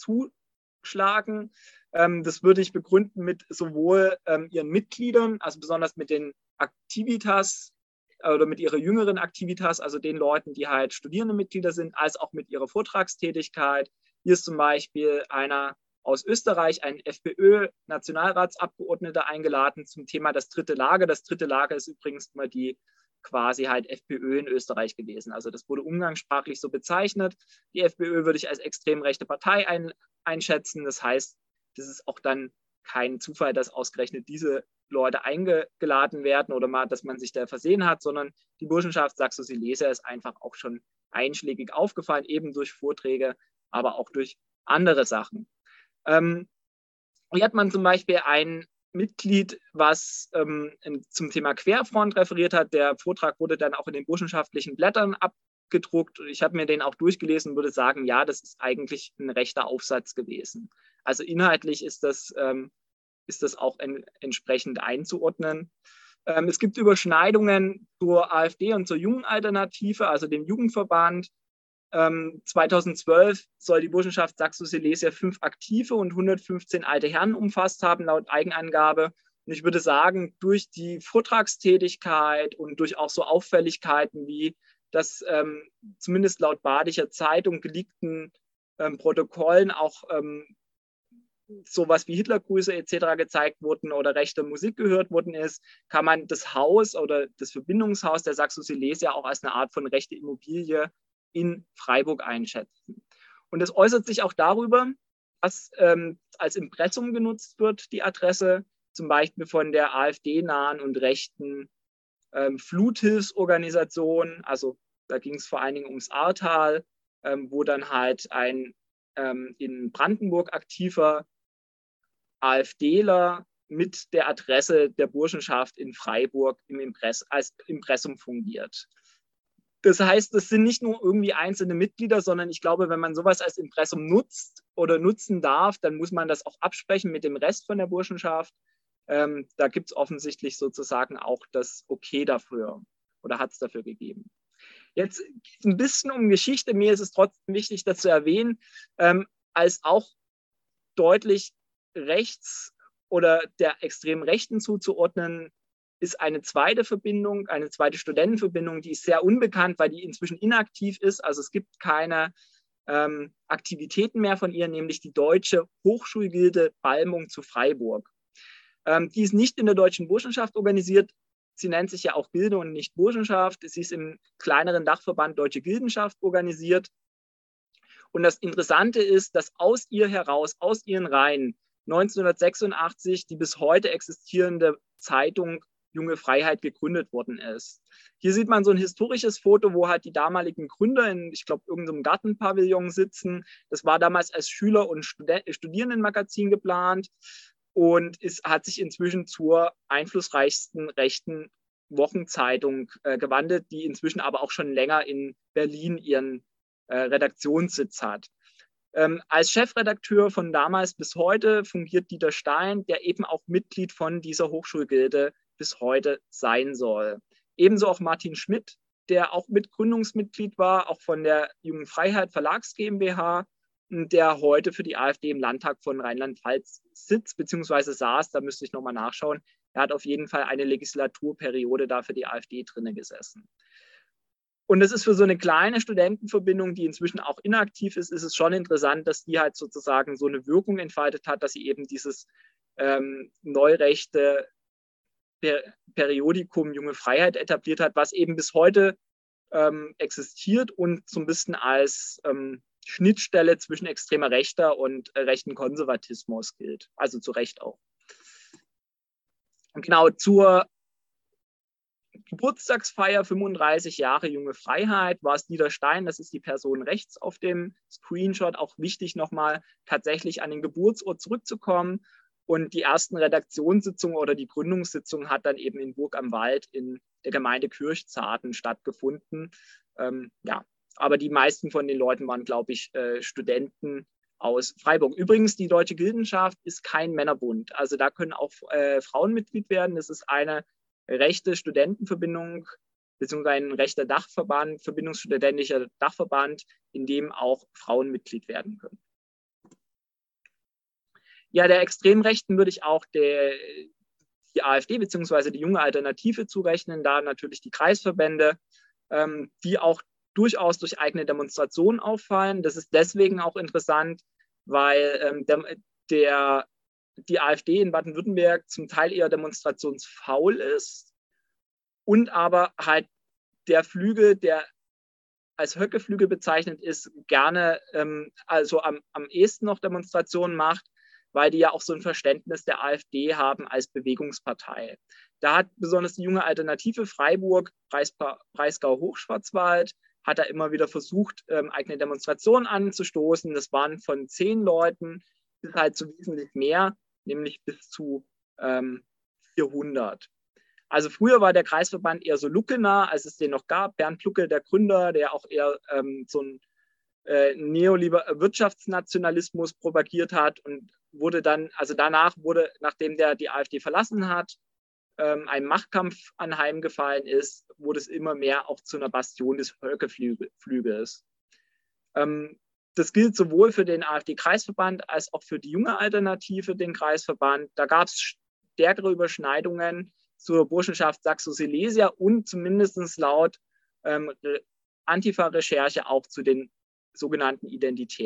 zuschlagen. Ähm, das würde ich begründen mit sowohl ähm, ihren Mitgliedern, also besonders mit den Aktivitas oder mit ihrer jüngeren Aktivitas, also den Leuten, die halt studierende Mitglieder sind, als auch mit ihrer Vortragstätigkeit. Hier ist zum Beispiel einer aus Österreich, ein FPÖ-Nationalratsabgeordneter eingeladen zum Thema das dritte Lager. Das dritte Lager ist übrigens immer die quasi halt FPÖ in Österreich gewesen. Also das wurde umgangssprachlich so bezeichnet. Die FPÖ würde ich als extrem rechte Partei ein, einschätzen. Das heißt, das ist auch dann kein Zufall, dass ausgerechnet diese Leute eingeladen werden oder mal, dass man sich da versehen hat, sondern die Burschenschaft Saxo-Silesia ist einfach auch schon einschlägig aufgefallen, eben durch Vorträge, aber auch durch andere Sachen. Ähm, hier hat man zum Beispiel ein Mitglied, was ähm, zum Thema Querfront referiert hat. Der Vortrag wurde dann auch in den burschenschaftlichen Blättern abgedruckt. Ich habe mir den auch durchgelesen und würde sagen, ja, das ist eigentlich ein rechter Aufsatz gewesen. Also inhaltlich ist das, ähm, ist das auch en entsprechend einzuordnen. Ähm, es gibt Überschneidungen zur AfD und zur Jungen Alternative, also dem Jugendverband. Ähm, zweitausendzwölf soll die Burschenschaft Saxo-Silesia fünf aktive und hundertfünfzehn alte Herren umfasst haben, laut Eigenangabe. Und ich würde sagen, durch die Vortragstätigkeit und durch auch so Auffälligkeiten wie das ähm, zumindest laut Badischer Zeitung geleakten ähm, Protokollen auch ähm, sowas wie Hitlergrüße et cetera gezeigt wurden oder rechte Musik gehört worden ist, kann man das Haus oder das Verbindungshaus der Saxo-Silesia auch als eine Art von rechte Immobilie in Freiburg einschätzen. Und das äußert sich auch darüber, dass ähm, als Impressum genutzt wird, die Adresse, zum Beispiel von der AfD-nahen und rechten ähm, Fluthilfsorganisation. Also da ging es vor allen Dingen ums Ahrtal, ähm, wo dann halt ein ähm, in Brandenburg aktiver AfDler mit der Adresse der Burschenschaft in Freiburg im Impress als Impressum fungiert. Das heißt, das sind nicht nur irgendwie einzelne Mitglieder, sondern ich glaube, wenn man sowas als Impressum nutzt oder nutzen darf, dann muss man das auch absprechen mit dem Rest von der Burschenschaft. Ähm, da gibt es offensichtlich sozusagen auch das Okay dafür oder hat es dafür gegeben. Jetzt geht es ein bisschen um Geschichte. Mir ist es trotzdem wichtig, das zu erwähnen, ähm, als auch deutlich rechts oder der extremen Rechten zuzuordnen, ist eine zweite Verbindung, eine zweite Studentenverbindung, die ist sehr unbekannt, weil die inzwischen inaktiv ist. Also es gibt keine ähm, Aktivitäten mehr von ihr, nämlich die Deutsche Hochschulgilde Balmung zu Freiburg. Ähm, die ist nicht in der Deutschen Burschenschaft organisiert. Sie nennt sich ja auch Gilde und nicht Burschenschaft. Sie ist im kleineren Dachverband Deutsche Gildenschaft organisiert. Und das Interessante ist, dass aus ihr heraus, aus ihren Reihen neunzehnhundertsechsundachtzig die bis heute existierende Zeitung Junge Freiheit gegründet worden ist. Hier sieht man so ein historisches Foto, wo halt die damaligen Gründer in, ich glaube, irgendeinem Gartenpavillon sitzen. Das war damals als Schüler- und Stud- Studierendenmagazin geplant und ist, hat sich inzwischen zur einflussreichsten rechten Wochenzeitung äh, gewandelt, die inzwischen aber auch schon länger in Berlin ihren äh, Redaktionssitz hat. Ähm, als Chefredakteur von damals bis heute fungiert Dieter Stein, der eben auch Mitglied von dieser Hochschulgilde bis heute sein soll. Ebenso auch Martin Schmidt, der auch Mitgründungsmitglied war, auch von der Jungen Freiheit Verlags GmbH, der heute für die AfD im Landtag von Rheinland-Pfalz sitzt bzw. saß. Da müsste ich nochmal nachschauen. Er hat auf jeden Fall eine Legislaturperiode da für die AfD drinne gesessen. Und das ist für so eine kleine Studentenverbindung, die inzwischen auch inaktiv ist, ist es schon interessant, dass die halt sozusagen so eine Wirkung entfaltet hat, dass sie eben dieses ähm, neurechte per Periodikum Junge Freiheit etabliert hat, was eben bis heute ähm, existiert und so ein bisschen als ähm, Schnittstelle zwischen extremer Rechter und äh, rechten Konservatismus gilt. Also zu Recht auch. Und genau zur Geburtstagsfeier fünfunddreißig Jahre Junge Freiheit war es Dieter Stein, das ist die Person rechts auf dem Screenshot, auch wichtig nochmal tatsächlich an den Geburtsort zurückzukommen. Und die ersten Redaktionssitzungen oder die Gründungssitzung hat dann eben in Burg am Wald in der Gemeinde Kirchzarten stattgefunden. Ähm, ja, aber die meisten von den Leuten waren, glaube ich, äh, Studenten aus Freiburg. Übrigens, die Deutsche Gildenschaft ist kein Männerbund. Also da können auch äh, Frauen Mitglied werden. Das ist eine rechte Studentenverbindung beziehungsweise ein rechter Dachverband, verbindungsstudentischer Dachverband, in dem auch Frauen Mitglied werden können. Ja, der Extremrechten würde ich auch der, die AfD beziehungsweise die Junge Alternative zurechnen, da natürlich die Kreisverbände, ähm, die auch durchaus durch eigene Demonstrationen auffallen. Das ist deswegen auch interessant, weil ähm, der, der die AfD in Baden-Württemberg zum Teil eher demonstrationsfaul ist und aber halt der Flügel, der als Höcke-Flügel bezeichnet ist, gerne ähm, also am, am ehesten noch Demonstrationen macht, weil die ja auch so ein Verständnis der AfD haben als Bewegungspartei. Da hat besonders die Junge Alternative Freiburg, Breisgau-Hochschwarzwald, hat er immer wieder versucht, ähm, eigene Demonstrationen anzustoßen. Das waren von zehn Leuten bis halt zu wesentlich mehr, nämlich bis zu ähm, vierhundert. Also früher war der Kreisverband eher so Luckenah, als es den noch gab. Bernd Lucke, der Gründer, der auch eher ähm, so ein äh, neoliberer Wirtschaftsnationalismus propagiert hat und wurde dann, also danach wurde, nachdem der die AfD verlassen hat, ähm, ein Machtkampf anheimgefallen ist, wurde es immer mehr auch zu einer Bastion des Höcke-Flügels. Ähm, das gilt sowohl für den AfD-Kreisverband als auch für die Junge Alternative, den Kreisverband. Da gab es stärkere Überschneidungen zur Burschenschaft Saxo-Silesia und zumindest laut ähm, Antifa-Recherche auch zu den sogenannten Identitären.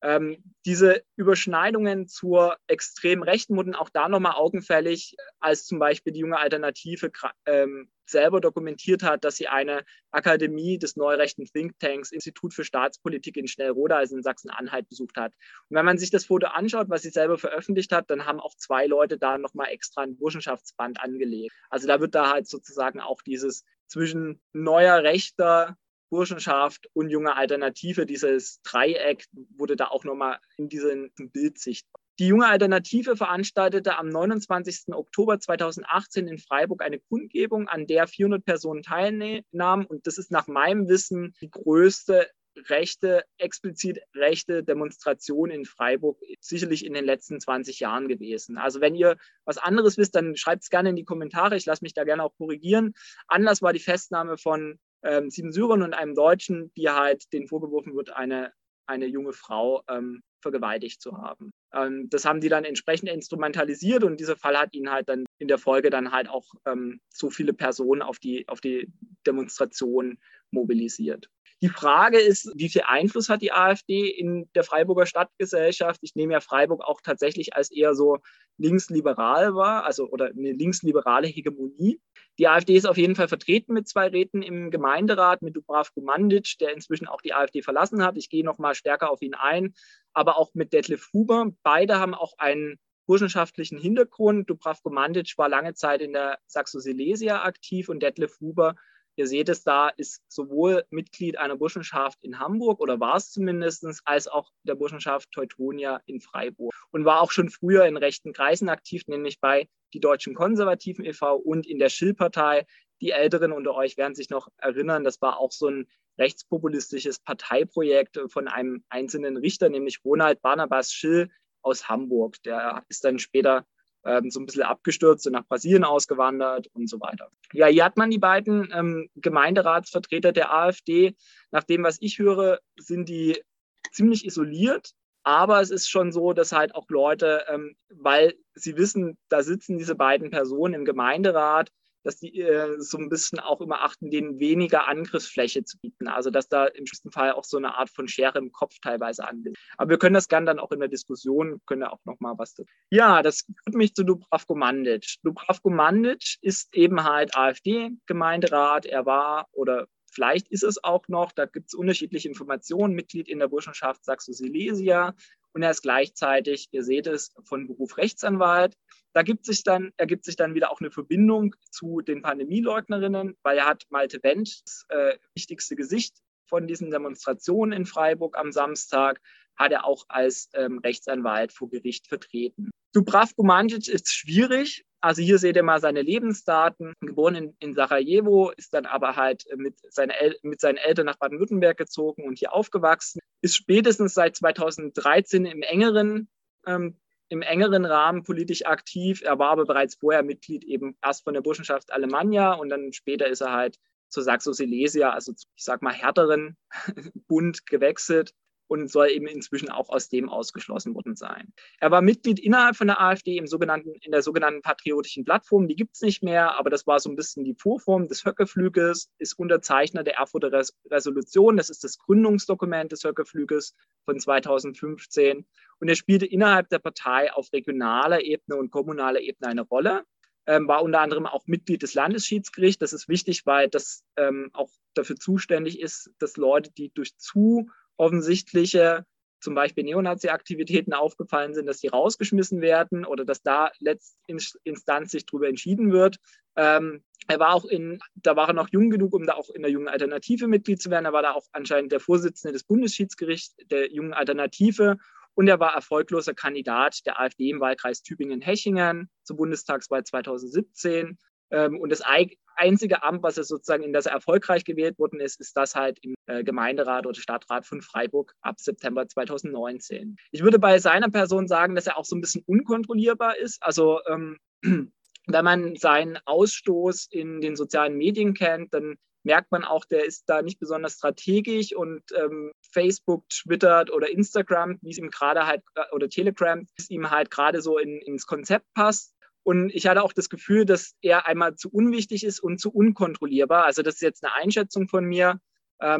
Ähm, diese Überschneidungen zur extremen Rechten wurden auch da nochmal augenfällig, als zum Beispiel die junge Alternative ähm, selber dokumentiert hat, dass sie eine Akademie des neurechten Thinktanks Institut für Staatspolitik in Schnellroda, also in Sachsen-Anhalt, besucht hat. Und wenn man sich das Foto anschaut, was sie selber veröffentlicht hat, dann haben auch zwei Leute da nochmal extra ein Burschenschaftsband angelegt. Also da wird da halt sozusagen auch dieses zwischen neuer rechter Burschenschaft und junge Alternative, dieses Dreieck wurde da auch nochmal in diesem Bild sichtbar. Die junge Alternative veranstaltete am neunundzwanzigsten Oktober zweitausendachtzehn in Freiburg eine Kundgebung, an der vierhundert Personen teilnahmen. Und das ist nach meinem Wissen die größte rechte, explizit rechte Demonstration in Freiburg sicherlich in den letzten zwanzig Jahren gewesen. Also wenn ihr was anderes wisst, dann schreibt es gerne in die Kommentare. Ich lasse mich da gerne auch korrigieren. Anlass war die Festnahme von ähm, sieben Syrern und einem Deutschen, die halt denen vorgeworfen wird, eine, eine junge Frau ähm, vergewaltigt zu haben. Ähm, das haben die dann entsprechend instrumentalisiert und dieser Fall hat ihnen halt dann in der Folge dann halt auch ähm, so viele Personen auf die, auf die Demonstration mobilisiert. Die Frage ist, wie viel Einfluss hat die AfD in der Freiburger Stadtgesellschaft? Ich nehme ja Freiburg auch tatsächlich als eher so linksliberal wahr, also oder eine linksliberale Hegemonie. Die AfD ist auf jeden Fall vertreten mit zwei Räten im Gemeinderat, mit Dubravko Mandic, der inzwischen auch die AfD verlassen hat. Ich gehe noch mal stärker auf ihn ein, aber auch mit Detlef Huber. Beide haben auch einen burschenschaftlichen Hintergrund. Dubravko Mandic war lange Zeit in der Saxo-Silesia aktiv und Detlef Huber, ihr seht es da, ist sowohl Mitglied einer Burschenschaft in Hamburg oder war es zumindest, als auch der Burschenschaft Teutonia in Freiburg und war auch schon früher in rechten Kreisen aktiv, nämlich bei die Deutschen Konservativen e V und in der Schill-Partei. Die Älteren unter euch werden sich noch erinnern, das war auch so ein rechtspopulistisches Parteiprojekt von einem einzelnen Richter, nämlich Ronald Barnabas Schill aus Hamburg. Der ist dann später ähm, so ein bisschen abgestürzt und nach Brasilien ausgewandert und so weiter. Ja, hier hat man die beiden ähm, Gemeinderatsvertreter der AfD. Nach dem, was ich höre, sind die ziemlich isoliert. Aber es ist schon so, dass halt auch Leute, ähm, weil sie wissen, da sitzen diese beiden Personen im Gemeinderat, dass die äh, so ein bisschen auch immer achten, denen weniger Angriffsfläche zu bieten. Also dass da im schlimmsten Fall auch so eine Art von Schere im Kopf teilweise angeht. Aber wir können das gerne dann auch in der Diskussion, können ja auch nochmal was dazu. Ja, das führt mich zu Dubravko Mandic. Dubravko Mandic ist eben halt AfD-Gemeinderat. Er war oder vielleicht ist es auch noch, da gibt es unterschiedliche Informationen, Mitglied in der Burschenschaft Saxo-Silesia und er ist gleichzeitig, ihr seht es, von Beruf Rechtsanwalt. Da gibt sich dann, ergibt sich dann wieder auch eine Verbindung zu den Pandemieleugnerinnen, weil er hat Malte Wendt, das äh, wichtigste Gesicht von diesen Demonstrationen in Freiburg am Samstag, hat er auch als ähm, Rechtsanwalt vor Gericht vertreten. Dubravko Mandic ist schwierig. Also hier seht ihr mal seine Lebensdaten. Geboren in, in Sarajevo, ist dann aber halt mit, seine El- mit seinen Eltern nach Baden-Württemberg gezogen und hier aufgewachsen. Ist spätestens seit zweitausenddreizehn im engeren, ähm, im engeren Rahmen politisch aktiv. Er war aber bereits vorher Mitglied eben erst von der Burschenschaft Alemannia und dann später ist er halt zur Saxo-Silesia, also zu, ich sag mal härteren Bund gewechselt und soll eben inzwischen auch aus dem ausgeschlossen worden sein. Er war Mitglied innerhalb von der AfD im sogenannten, in der sogenannten Patriotischen Plattform. Die gibt es nicht mehr, aber das war so ein bisschen die Vorform des Höcke-Flüges, ist Unterzeichner der Erfurter Res- Resolution. Das ist das Gründungsdokument des Höcke-Flüges von zweitausendfünfzehn. Und er spielte innerhalb der Partei auf regionaler Ebene und kommunaler Ebene eine Rolle. Ähm, war unter anderem auch Mitglied des Landesschiedsgerichts. Das ist wichtig, weil das ähm, auch dafür zuständig ist, dass Leute, die durch zu offensichtliche, zum Beispiel Neonazi-Aktivitäten aufgefallen sind, dass die rausgeschmissen werden oder dass da letztinstanzlich darüber entschieden wird. Ähm, er war auch in, da war er noch jung genug, um da auch in der Jungen Alternative Mitglied zu werden. Er war da auch anscheinend der Vorsitzende des Bundesschiedsgerichts der Jungen Alternative und er war erfolgloser Kandidat der AfD im Wahlkreis Tübingen-Hechingen zur Bundestagswahl zweitausendsiebzehn. Ähm, und das einzige Amt, was er sozusagen, in das er erfolgreich gewählt worden ist, ist das halt im äh, Gemeinderat oder Stadtrat von Freiburg ab September zweitausendneunzehn. Ich würde bei seiner Person sagen, dass er auch so ein bisschen unkontrollierbar ist. Also ähm, wenn man seinen Ausstoß in den sozialen Medien kennt, dann merkt man auch, der ist da nicht besonders strategisch und ähm, Facebook, Twitter oder Instagram, wie es ihm gerade halt, oder Telegram, wie es ihm halt gerade so in, ins Konzept passt. Und ich hatte auch das Gefühl, dass er einmal zu unwichtig ist und zu unkontrollierbar. Also das ist jetzt eine Einschätzung von mir. Ähm,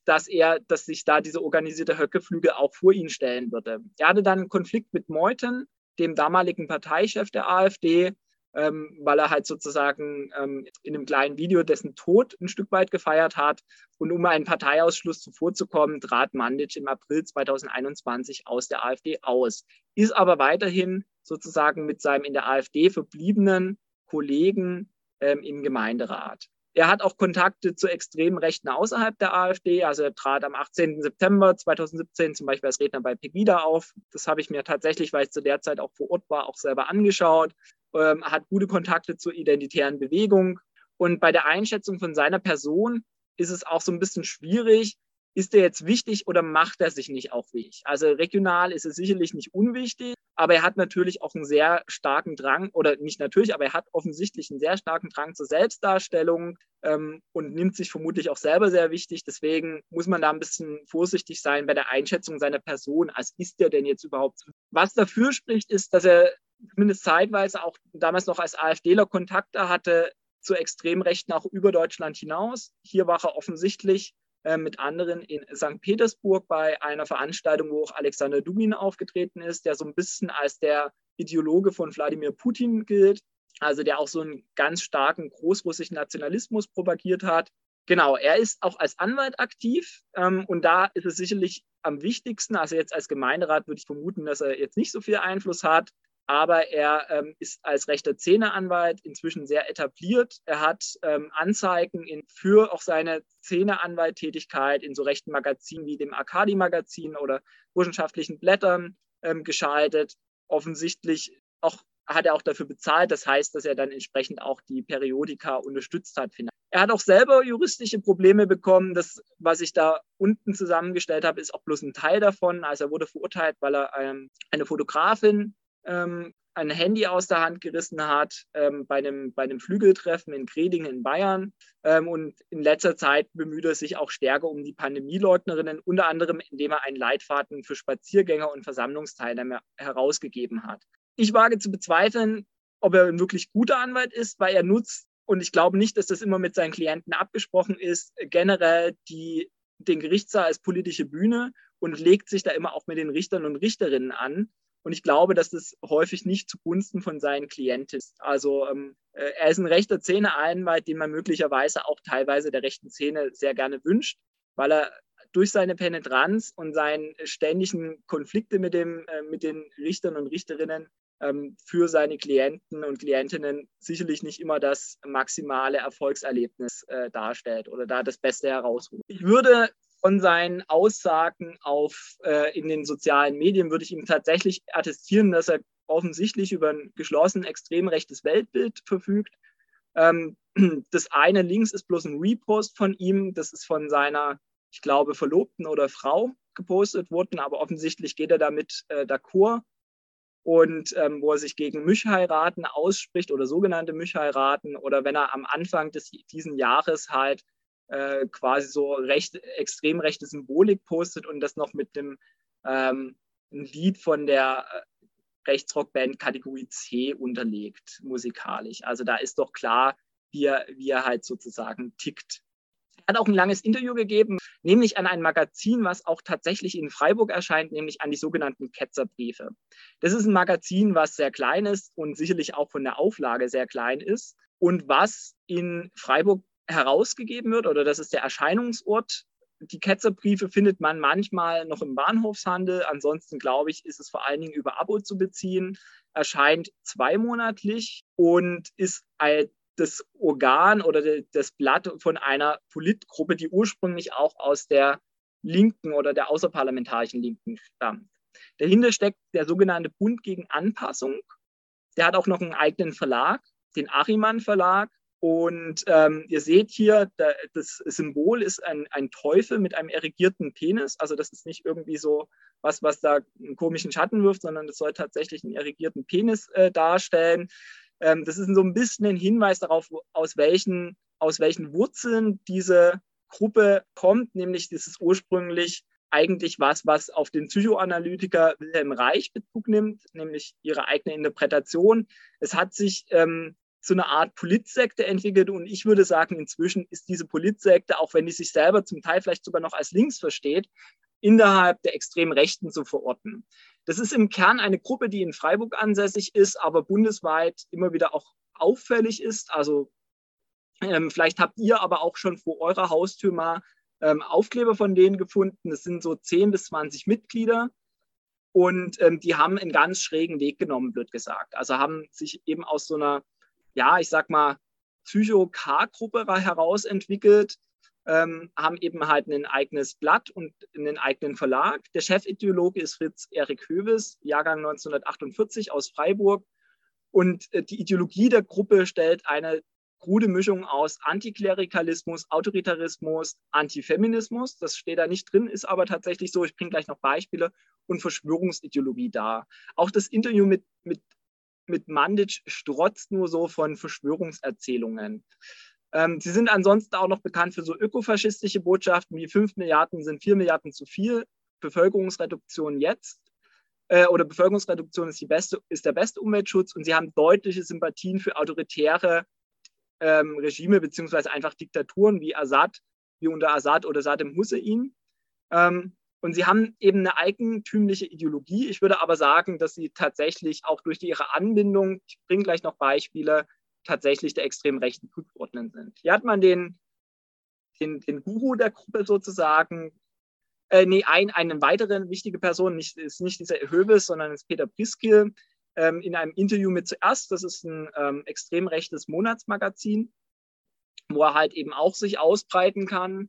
dass er, dass sich da diese organisierte Höcke-Flügel auch vor ihn stellen würde. Er hatte dann einen Konflikt mit Meuthen, dem damaligen Parteichef der AfD, ähm, weil er halt sozusagen ähm, in einem kleinen Video dessen Tod ein Stück weit gefeiert hat. Und um einen Parteiausschluss zuvorzukommen, trat Mandić im April zweitausendeinundzwanzig aus der AfD aus, ist aber weiterhin sozusagen mit seinem in der AfD verbliebenen Kollegen ähm, im Gemeinderat. Er hat auch Kontakte zu extremen Rechten außerhalb der AfD. Also er trat am achtzehnten September zweitausendsiebzehn zum Beispiel als Redner bei Pegida auf. Das habe ich mir tatsächlich, weil ich zu der Zeit auch vor Ort war, auch selber angeschaut. Ähm, hat gute Kontakte zur identitären Bewegung. Und bei der Einschätzung von seiner Person ist es auch so ein bisschen schwierig. Ist er jetzt wichtig oder macht er sich nicht auch wichtig? Also regional ist es sicherlich nicht unwichtig, aber er hat natürlich auch einen sehr starken Drang, oder nicht natürlich, aber er hat offensichtlich einen sehr starken Drang zur Selbstdarstellung ähm, und nimmt sich vermutlich auch selber sehr wichtig. Deswegen muss man da ein bisschen vorsichtig sein bei der Einschätzung seiner Person. Als ist er denn jetzt überhaupt? Was dafür spricht, ist, dass er zumindest zeitweise auch damals noch als AfDler Kontakte hatte zu Extremrechten auch über Deutschland hinaus. Hier war er offensichtlich mit anderen in Sankt Petersburg bei einer Veranstaltung, wo auch Alexander Dugin aufgetreten ist, der so ein bisschen als der Ideologe von Wladimir Putin gilt, also der auch so einen ganz starken großrussischen Nationalismus propagiert hat. Genau, er ist auch als Anwalt aktiv ähm, und da ist es sicherlich am wichtigsten, also jetzt als Gemeinderat würde ich vermuten, dass er jetzt nicht so viel Einfluss hat, aber er ähm, ist als rechter Szeneanwalt inzwischen sehr etabliert. Er hat ähm, Anzeigen in, für auch seine Szeneanwalttätigkeit in so rechten Magazinen wie dem Arkadi-Magazin oder burschenschaftlichen Blättern ähm, geschaltet. Offensichtlich auch, hat er auch dafür bezahlt. Das heißt, dass er dann entsprechend auch die Periodika unterstützt hat. Er hat auch selber juristische Probleme bekommen. Das, was ich da unten zusammengestellt habe, ist auch bloß ein Teil davon. Also er wurde verurteilt, weil er ähm, eine Fotografin Ähm, ein Handy aus der Hand gerissen hat ähm, bei, einem, bei einem Flügeltreffen in Gredingen in Bayern. Ähm, und in letzter Zeit bemüht er sich auch stärker um die Pandemieleugnerinnen, unter anderem indem er einen Leitfaden für Spaziergänger und Versammlungsteilnehmer herausgegeben hat. Ich wage zu bezweifeln, ob er ein wirklich guter Anwalt ist, weil er nutzt, und ich glaube nicht, dass das immer mit seinen Klienten abgesprochen ist, generell die, den Gerichtssaal als politische Bühne und legt sich da immer auch mit den Richtern und Richterinnen an. Und ich glaube, dass das häufig nicht zugunsten von seinen Klienten ist. Also ähm, er ist ein rechter Szeneanwalt, den man möglicherweise auch teilweise der rechten Szene sehr gerne wünscht, weil er durch seine Penetranz und seine ständigen Konflikte mit, dem, äh, mit den Richtern und Richterinnen ähm, für seine Klienten und Klientinnen sicherlich nicht immer das maximale Erfolgserlebnis äh, darstellt oder da das Beste herausholt. Ich würde von seinen Aussagen auf, äh, in den sozialen Medien würde ich ihm tatsächlich attestieren, dass er offensichtlich über ein geschlossen extrem rechtes Weltbild verfügt. Ähm, das eine links ist bloß ein Repost von ihm, das ist von seiner, ich glaube, Verlobten oder Frau gepostet worden, aber offensichtlich geht er damit äh, d'accord. Und ähm, wo er sich gegen Mischheiraten ausspricht oder sogenannte Mischheiraten oder wenn er am Anfang des, diesen Jahres halt Äh, quasi so recht, extrem rechte Symbolik postet und das noch mit dem ähm, ein Lied von der Rechtsrockband Kategorie C unterlegt, musikalisch. Also da ist doch klar, wie er, wie er halt sozusagen tickt. Er hat auch ein langes Interview gegeben, nämlich an ein Magazin, was auch tatsächlich in Freiburg erscheint, nämlich an die sogenannten Ketzerbriefe. Das ist ein Magazin, was sehr klein ist und sicherlich auch von der Auflage sehr klein ist und was in Freiburg herausgegeben wird, oder das ist der Erscheinungsort. Die Ketzerbriefe findet man manchmal noch im Bahnhofshandel. Ansonsten, glaube ich, ist es vor allen Dingen über Abo zu beziehen. Erscheint zweimonatlich und ist das Organ oder das Blatt von einer Politgruppe, die ursprünglich auch aus der Linken oder der außerparlamentarischen Linken stammt. Dahinter steckt der sogenannte Bund gegen Anpassung. Der hat auch noch einen eigenen Verlag, den Ahriman Verlag. Und ähm, ihr seht hier, da, das Symbol ist ein, ein Teufel mit einem erigierten Penis. Also das ist nicht irgendwie so was, was da einen komischen Schatten wirft, sondern das soll tatsächlich einen erigierten Penis äh, darstellen. Ähm, das ist so ein bisschen ein Hinweis darauf, aus welchen, aus welchen Wurzeln diese Gruppe kommt. Nämlich das ist ursprünglich eigentlich was, was auf den Psychoanalytiker Wilhelm Reich Bezug nimmt, nämlich ihre eigene Interpretation. Es hat sich ähm, so eine Art Politsekte entwickelt. Und ich würde sagen, inzwischen ist diese Politsekte, auch wenn die sich selber zum Teil vielleicht sogar noch als links versteht, innerhalb der extremen Rechten zu verorten. Das ist im Kern eine Gruppe, die in Freiburg ansässig ist, aber bundesweit immer wieder auch auffällig ist. Also ähm, vielleicht habt ihr aber auch schon vor eurer Haustür mal ähm, Aufkleber von denen gefunden. Das sind so zehn bis zwanzig Mitglieder. Und ähm, die haben einen ganz schrägen Weg genommen, blöd gesagt. Also haben sich eben aus so einer, ja, ich sag mal, Psycho-K-Gruppe heraus entwickelt, ähm, haben eben halt ein eigenes Blatt und einen eigenen Verlag. Der Chefideologe ist Fritz Erik Hoeves, Jahrgang neunzehnhundertachtundvierzig aus Freiburg. Und äh, die Ideologie der Gruppe stellt eine krude Mischung aus Antiklerikalismus, Autoritarismus, Antifeminismus. Das steht da nicht drin, ist aber tatsächlich so. Ich bringe gleich noch Beispiele und Verschwörungsideologie dar. Auch das Interview mit, mit, mit Mandic strotzt nur so von Verschwörungserzählungen. Ähm, sie sind ansonsten auch noch bekannt für so ökofaschistische Botschaften wie fünf Milliarden sind vier Milliarden zu viel, Bevölkerungsreduktion jetzt. Äh, oder Bevölkerungsreduktion ist, die beste, ist der beste Umweltschutz. Und sie haben deutliche Sympathien für autoritäre Ähm, Regime beziehungsweise einfach Diktaturen wie Assad, wie unter Assad oder Saddam Hussein. Ähm, und sie haben eben eine eigentümliche Ideologie. Ich würde aber sagen, dass sie tatsächlich auch durch die, ihre Anbindung, ich bringe gleich noch Beispiele, tatsächlich der extremen Rechten zuzuordnen sind. Hier hat man den, den, den Guru der Gruppe sozusagen, äh, nee, ein, eine weitere wichtige Person, nicht, ist nicht dieser Hoeves, sondern ist Peter Priskil, in einem Interview mit Zuerst, das ist ein ähm, extrem rechtes Monatsmagazin, wo er halt eben auch sich ausbreiten kann.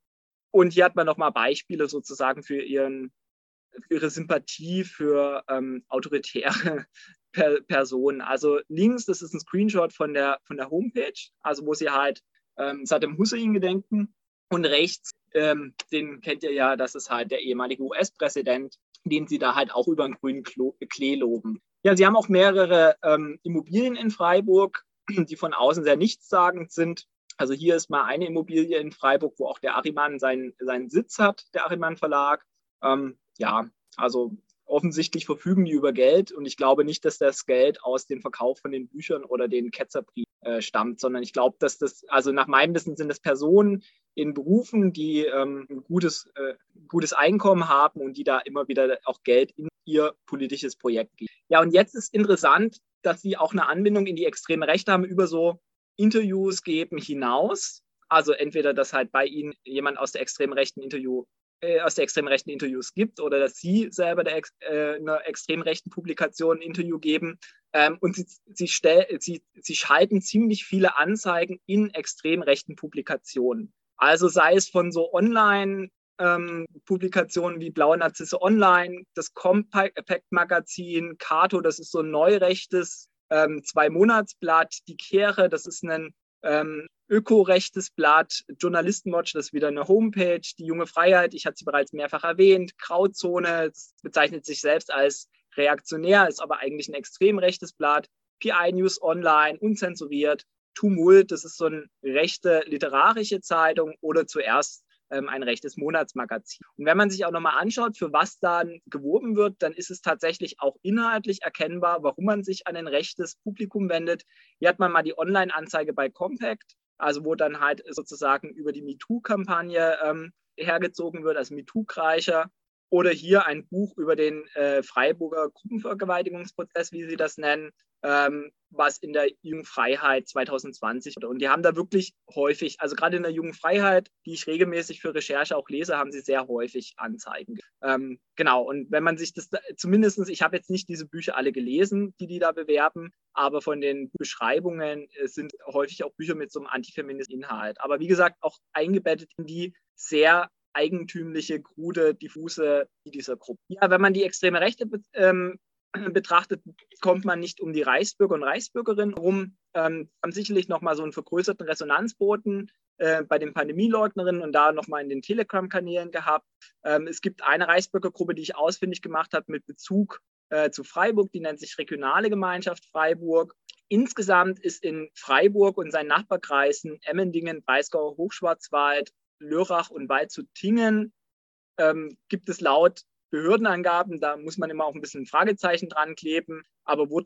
Und hier hat man nochmal Beispiele sozusagen für, ihren, für ihre Sympathie für ähm, autoritäre per Personen. Also links, das ist ein Screenshot von der, von der Homepage, also wo sie halt ähm, Saddam Hussein gedenken. Und rechts, ähm, den kennt ihr ja, das ist halt der ehemalige U S-Präsident, den sie da halt auch über einen grünen Klee loben. Ja, sie haben auch mehrere ähm, Immobilien in Freiburg, die von außen sehr nichtssagend sind. Also hier ist mal eine Immobilie in Freiburg, wo auch der Ariman seinen, seinen Sitz hat, der Ariman Verlag. Ähm, ja, also offensichtlich verfügen die über Geld und ich glaube nicht, dass das Geld aus dem Verkauf von den Büchern oder den Ketzerbriefen äh, stammt, sondern ich glaube, dass das, also nach meinem Wissen sind das Personen in Berufen, die ähm, ein gutes, äh, gutes Einkommen haben und die da immer wieder auch Geld in ihr politisches Projekt geben. Ja, und jetzt ist interessant, dass sie auch eine Anbindung in die extreme Rechte haben, über so Interviews geben hinaus. Also entweder, dass halt bei ihnen jemand aus der extremen rechten Interview äh, aus der extremen rechten Interviews gibt oder dass sie selber der, äh, einer extrem rechten Publikation ein Interview geben. Ähm, und sie, sie, stell, sie, sie schalten ziemlich viele Anzeigen in extrem rechten Publikationen. Also sei es von so Online- Ähm, Publikationen wie Blaue Narzisse Online, das Compact-Magazin, Cato, das ist so ein neurechtes ähm, Zwei-Monats-Blatt, die Kehre, das ist ein ähm, ökorechtes Blatt, Journalistenwatch, das ist wieder eine Homepage, die Junge Freiheit, ich hatte sie bereits mehrfach erwähnt, Grauzone, das bezeichnet sich selbst als reaktionär, ist aber eigentlich ein extrem rechtes Blatt, P I News Online, unzensuriert, Tumult, das ist so eine rechte literarische Zeitung oder zuerst ein rechtes Monatsmagazin. Und wenn man sich auch nochmal anschaut, für was dann geworben wird, dann ist es tatsächlich auch inhaltlich erkennbar, warum man sich an ein rechtes Publikum wendet. Hier hat man mal die Online-Anzeige bei Compact, also wo dann halt sozusagen über die MeToo-Kampagne ähm, hergezogen wird, als MeToo-Kreischer. Oder hier ein Buch über den äh, Freiburger Gruppenvergewaltigungsprozess, wie sie das nennen, ähm, was in der Jungen Freiheit zwanzig zwanzig wurde. Und die haben da wirklich häufig, also gerade in der Jungen Freiheit, die ich regelmäßig für Recherche auch lese, haben sie sehr häufig Anzeigen. Ähm, genau, und wenn man sich das, zumindest, ich habe jetzt nicht diese Bücher alle gelesen, die die da bewerben, aber von den Beschreibungen äh, sind häufig auch Bücher mit so einem antifeministischen Inhalt. Aber wie gesagt, auch eingebettet in die sehr eigentümliche, krude, diffuse dieser Gruppe. Ja, wenn man die extreme Rechte ähm, betrachtet, kommt man nicht um die Reichsbürger und Reichsbürgerinnen herum. Ähm, haben sicherlich nochmal so einen vergrößerten Resonanzboten äh, bei den Pandemieleugnerinnen und da nochmal in den Telegram-Kanälen gehabt. Ähm, es gibt eine Reichsbürgergruppe, die ich ausfindig gemacht habe mit Bezug äh, zu Freiburg, die nennt sich Regionale Gemeinschaft Freiburg. Insgesamt ist in Freiburg und seinen Nachbarkreisen Emmendingen, Breisgau, Hochschwarzwald, Lörrach und Waldshut-Tiengen ähm, gibt es laut Behördenangaben, da muss man immer auch ein bisschen ein Fragezeichen dran kleben, aber wurden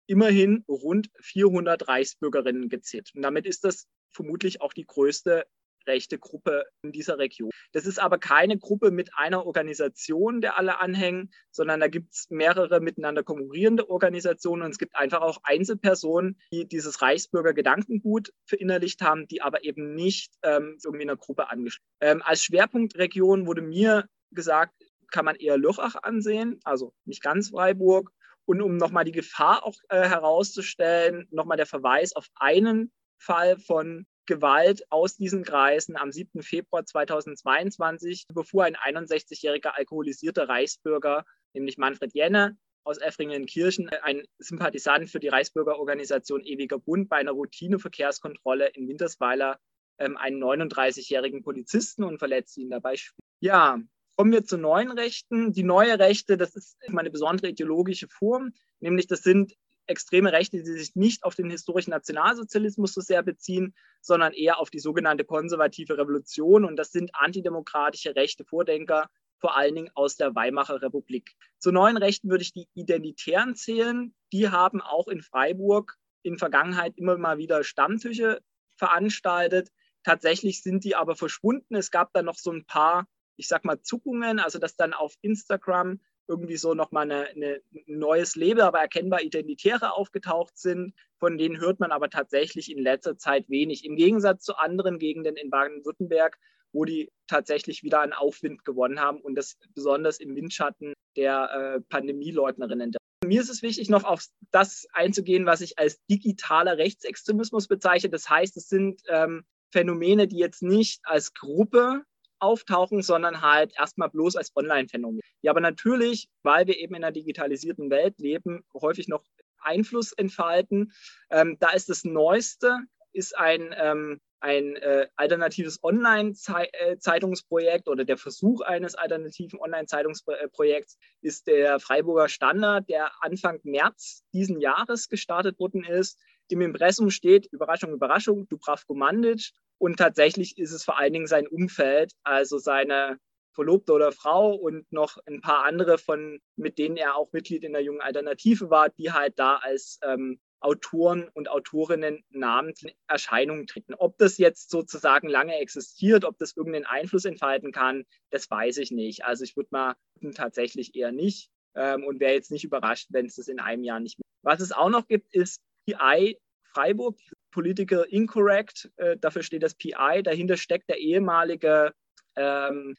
immerhin rund vierhundert Reichsbürgerinnen gezählt. Und damit ist das vermutlich auch die größte rechte Gruppe in dieser Region. Das ist aber keine Gruppe mit einer Organisation, der alle anhängen, sondern da gibt es mehrere miteinander konkurrierende Organisationen und es gibt einfach auch Einzelpersonen, die dieses Reichsbürger-Gedankengut verinnerlicht haben, die aber eben nicht ähm, irgendwie einer Gruppe angeschlossen sind. Ähm, als Schwerpunktregion wurde mir gesagt, kann man eher Lörrach ansehen, also nicht ganz Freiburg. Und um nochmal die Gefahr auch äh, herauszustellen, nochmal der Verweis auf einen Fall von Gewalt aus diesen Kreisen. Am siebten Februar zweitausendzweiundzwanzig befuhr ein einundsechzigjähriger alkoholisierter Reichsbürger, nämlich Manfred Jenne aus Effringen-Kirchen, ein Sympathisant für die Reichsbürgerorganisation Ewiger Bund, bei einer Routineverkehrskontrolle in Wintersweiler ähm, einen neununddreißigjährigen Polizisten und verletzte ihn dabei schwer. Ja, kommen wir zu neuen Rechten. Die neue Rechte, das ist eine besondere ideologische Form, nämlich das sind extreme Rechte, die sich nicht auf den historischen Nationalsozialismus so sehr beziehen, sondern eher auf die sogenannte konservative Revolution. Und das sind antidemokratische rechte Vordenker, vor allen Dingen aus der Weimarer Republik. Zu neuen Rechten würde ich die Identitären zählen. Die haben auch in Freiburg in Vergangenheit immer mal wieder Stammtische veranstaltet. Tatsächlich sind die aber verschwunden. Es gab da noch so ein paar, ich sag mal, Zuckungen, also dass dann auf Instagram irgendwie so nochmal eine, eine, ein neues Leben, aber erkennbar Identitäre aufgetaucht sind. Von denen hört man aber tatsächlich in letzter Zeit wenig. Im Gegensatz zu anderen Gegenden in Baden-Württemberg, wo die tatsächlich wieder einen Aufwind gewonnen haben und das besonders im Windschatten der äh, Pandemieleugnerinnen. Mir ist es wichtig, noch auf das einzugehen, was ich als digitaler Rechtsextremismus bezeichne. Das heißt, es sind ähm, Phänomene, die jetzt nicht als Gruppe auftauchen, sondern halt erstmal bloß als Online-Phänomen. Die aber natürlich, weil wir eben in einer digitalisierten Welt leben, häufig noch Einfluss entfalten. Ähm, da ist das Neueste, ist ein, ähm, ein äh, alternatives Online-Zeitungsprojekt oder der Versuch eines alternativen Online-Zeitungsprojekts ist der Freiburger Standard, der Anfang März diesen Jahres gestartet worden ist. Im Impressum steht, Überraschung, Überraschung, Dubravko Mandic. Und tatsächlich ist es vor allen Dingen sein Umfeld, also seine Verlobte oder Frau und noch ein paar andere, von, mit denen er auch Mitglied in der Jungen Alternative war, die halt da als ähm, Autoren und Autorinnen namentlich in Erscheinung treten. Ob das jetzt sozusagen lange existiert, ob das irgendeinen Einfluss entfalten kann, das weiß ich nicht. Also ich würde mal tatsächlich eher nicht ähm, und wäre jetzt nicht überrascht, wenn es das in einem Jahr nicht mehr. Was es auch noch gibt, ist P I Freiburg, Political Incorrect, äh, dafür steht das P I. Dahinter steckt der ehemalige ähm,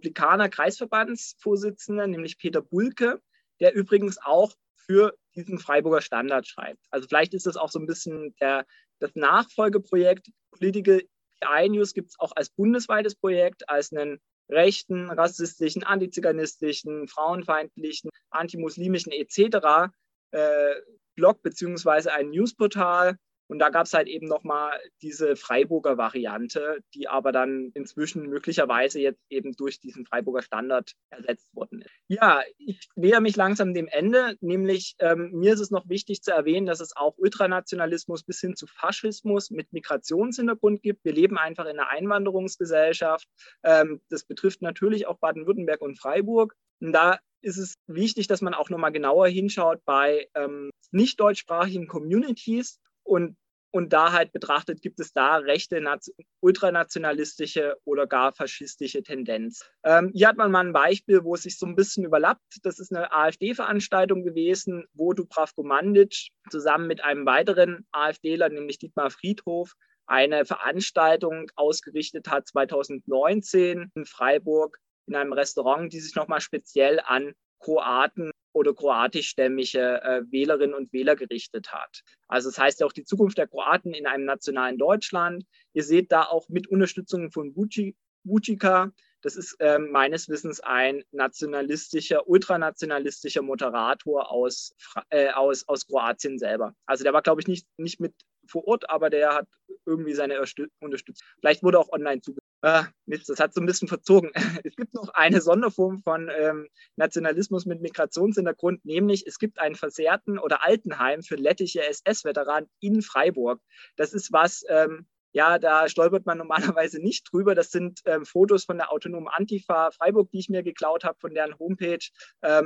Republikaner-Kreisverbandsvorsitzende, nämlich Peter Bulke, der übrigens auch für diesen Freiburger Standard schreibt. Also vielleicht ist das auch so ein bisschen der, das Nachfolgeprojekt. Political P I News gibt es auch als bundesweites Projekt, als einen rechten, rassistischen, antiziganistischen, frauenfeindlichen, antimuslimischen et cetera äh, Blog beziehungsweise ein Newsportal. Und da gab es halt eben nochmal diese Freiburger Variante, die aber dann inzwischen möglicherweise jetzt eben durch diesen Freiburger Standard ersetzt worden ist. Ja, ich näher mich langsam dem Ende, nämlich ähm, mir ist es noch wichtig zu erwähnen, dass es auch Ultranationalismus bis hin zu Faschismus mit Migrationshintergrund gibt. Wir leben einfach in einer Einwanderungsgesellschaft. Ähm, das betrifft natürlich auch Baden-Württemberg und Freiburg. Und da ist es wichtig, dass man auch nochmal genauer hinschaut bei ähm, nicht deutschsprachigen Communities. Und, und da halt betrachtet, gibt es da rechte, ultranationalistische oder gar faschistische Tendenz. Ähm, hier hat man mal ein Beispiel, wo es sich so ein bisschen überlappt. Das ist eine AfD-Veranstaltung gewesen, wo Dubravko Mandic zusammen mit einem weiteren AfDler, nämlich Dietmar Friedhof, eine Veranstaltung ausgerichtet hat zweitausendneunzehn in Freiburg in einem Restaurant, die sich nochmal speziell an Kroaten oder kroatischstämmige äh, Wählerinnen und Wähler gerichtet hat. Also das heißt ja auch die Zukunft der Kroaten in einem nationalen Deutschland. Ihr seht da auch mit Unterstützung von Vučića, das ist äh, meines Wissens ein nationalistischer, ultranationalistischer Moderator aus, äh, aus, aus Kroatien selber. Also der war, glaube ich, nicht, nicht mit vor Ort, aber der hat irgendwie seine Unterstützung. Vielleicht wurde auch online zugelassen. Ah, Mist, das hat so ein bisschen verzogen. Es gibt noch eine Sonderform von ähm, Nationalismus mit Migrationshintergrund, nämlich es gibt ein Versehrten- oder Altenheim für lettische S S-Veteranen in Freiburg. Das ist was, ähm, ja, da stolpert man normalerweise nicht drüber. Das sind ähm, Fotos von der autonomen Antifa Freiburg, die ich mir geklaut habe von deren Homepage. Ähm,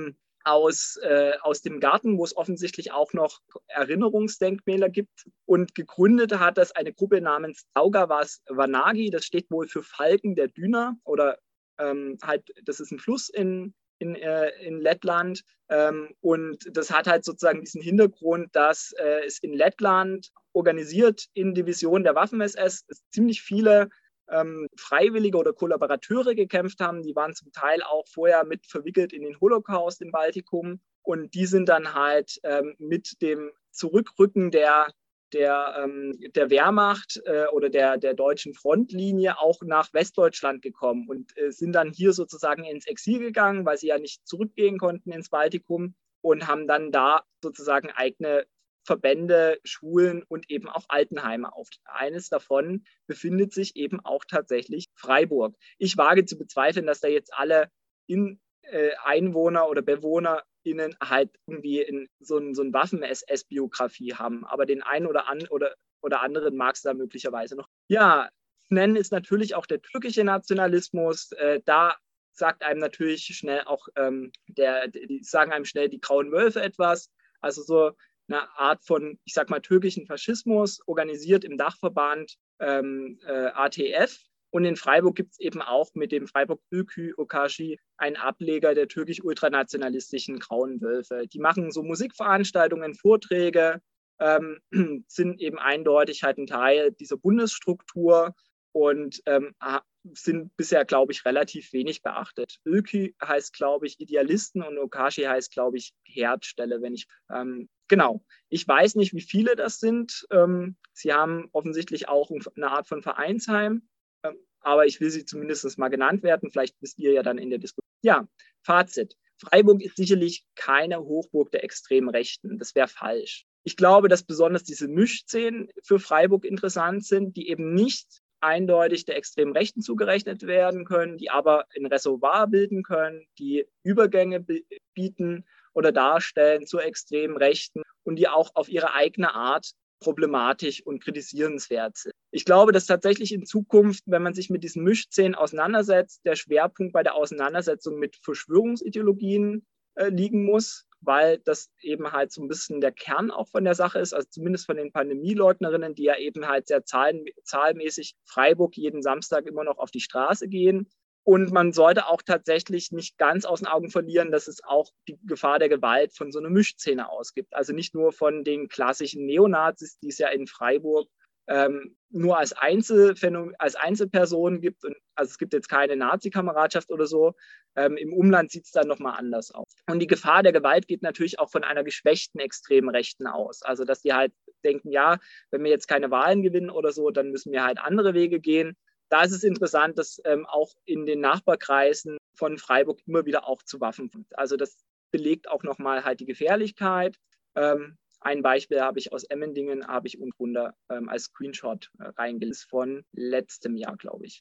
aus, äh, aus dem Garten, wo es offensichtlich auch noch Erinnerungsdenkmäler gibt. Und gegründet hat das eine Gruppe namens Daugavas Vanagi. Das steht wohl für Falken der Düner oder ähm, halt, das ist ein Fluss in, in, äh, in Lettland. Ähm, und das hat halt sozusagen diesen Hintergrund, dass äh, es in Lettland organisiert in Divisionen der Waffen-S S ziemlich viele ähm, Freiwillige oder Kollaborateure gekämpft haben. Die waren zum Teil auch vorher mit verwickelt in den Holocaust im Baltikum. Und die sind dann halt ähm, mit dem Zurückrücken der, der, ähm, der Wehrmacht äh, oder der, der deutschen Frontlinie auch nach Westdeutschland gekommen und äh, sind dann hier sozusagen ins Exil gegangen, weil sie ja nicht zurückgehen konnten ins Baltikum und haben dann da sozusagen eigene Verbände, Schulen und eben auch Altenheime auf. Eines davon befindet sich eben auch tatsächlich Freiburg. Ich wage zu bezweifeln, dass da jetzt alle in, äh, Einwohner oder BewohnerInnen halt irgendwie in so ein, so ein Waffen-S S-Biografie haben. Aber den einen oder, an, oder, oder anderen mag es da möglicherweise noch. Ja, nennen ist natürlich auch der türkische Nationalismus. Äh, da sagt einem natürlich schnell auch, ähm, der, die sagen einem schnell die Grauen Wölfe etwas. Also so eine Art von, ich sag mal, türkischen Faschismus, organisiert im Dachverband ähm, äh, A T F. Und in Freiburg gibt es eben auch mit dem Freiburg Ülkü Okashi einen Ableger der türkisch-ultranationalistischen Grauen Wölfe. Die machen so Musikveranstaltungen, Vorträge, ähm, sind eben eindeutig halt ein Teil dieser Bundesstruktur und ähm, sind bisher, glaube ich, relativ wenig beachtet. Ülkü heißt, glaube ich, Idealisten und Okashi heißt, glaube ich, Herdstelle, wenn ich ähm, genau. Ich weiß nicht, wie viele das sind. Ähm, sie haben offensichtlich auch eine Art von Vereinsheim, ähm, aber ich will sie zumindest mal genannt werden. Vielleicht wisst ihr ja dann in der Diskussion. Ja, Fazit. Freiburg ist sicherlich keine Hochburg der extremen Rechten. Das wäre falsch. Ich glaube, dass besonders diese Mischszenen für Freiburg interessant sind, die eben nicht eindeutig der extremen Rechten zugerechnet werden können, die aber ein Reservoir bilden können, die Übergänge bieten oder darstellen zur extremen Rechten und die auch auf ihre eigene Art problematisch und kritisierenswert sind. Ich glaube, dass tatsächlich in Zukunft, wenn man sich mit diesen Mischszenen auseinandersetzt, der Schwerpunkt bei der Auseinandersetzung mit Verschwörungsideologien äh, liegen muss, weil das eben halt so ein bisschen der Kern auch von der Sache ist, also zumindest von den Pandemieleugnerinnen, die ja eben halt sehr zahlen, zahlmäßig Freiburg jeden Samstag immer noch auf die Straße gehen. Und man sollte auch tatsächlich nicht ganz aus den Augen verlieren, dass es auch die Gefahr der Gewalt von so einer Mischszene ausgibt. Also nicht nur von den klassischen Neonazis, die es ja in Freiburg ähm, nur als, Einzelphänomen, als Einzelpersonen gibt. Und, also es gibt jetzt keine Nazi-Kameradschaft oder so. Ähm, Im Umland sieht es dann nochmal anders aus. Und die Gefahr der Gewalt geht natürlich auch von einer geschwächten extremen Rechten aus. Also dass die halt denken, ja, wenn wir jetzt keine Wahlen gewinnen oder so, dann müssen wir halt andere Wege gehen. Da ist es interessant, dass ähm, auch in den Nachbarkreisen von Freiburg immer wieder auch zu Waffen kommt. Also das belegt auch nochmal halt die Gefährlichkeit. Ähm, ein Beispiel habe ich aus Emmendingen, habe ich unten ähm, als Screenshot äh, reingelesen von letztem Jahr, glaube ich.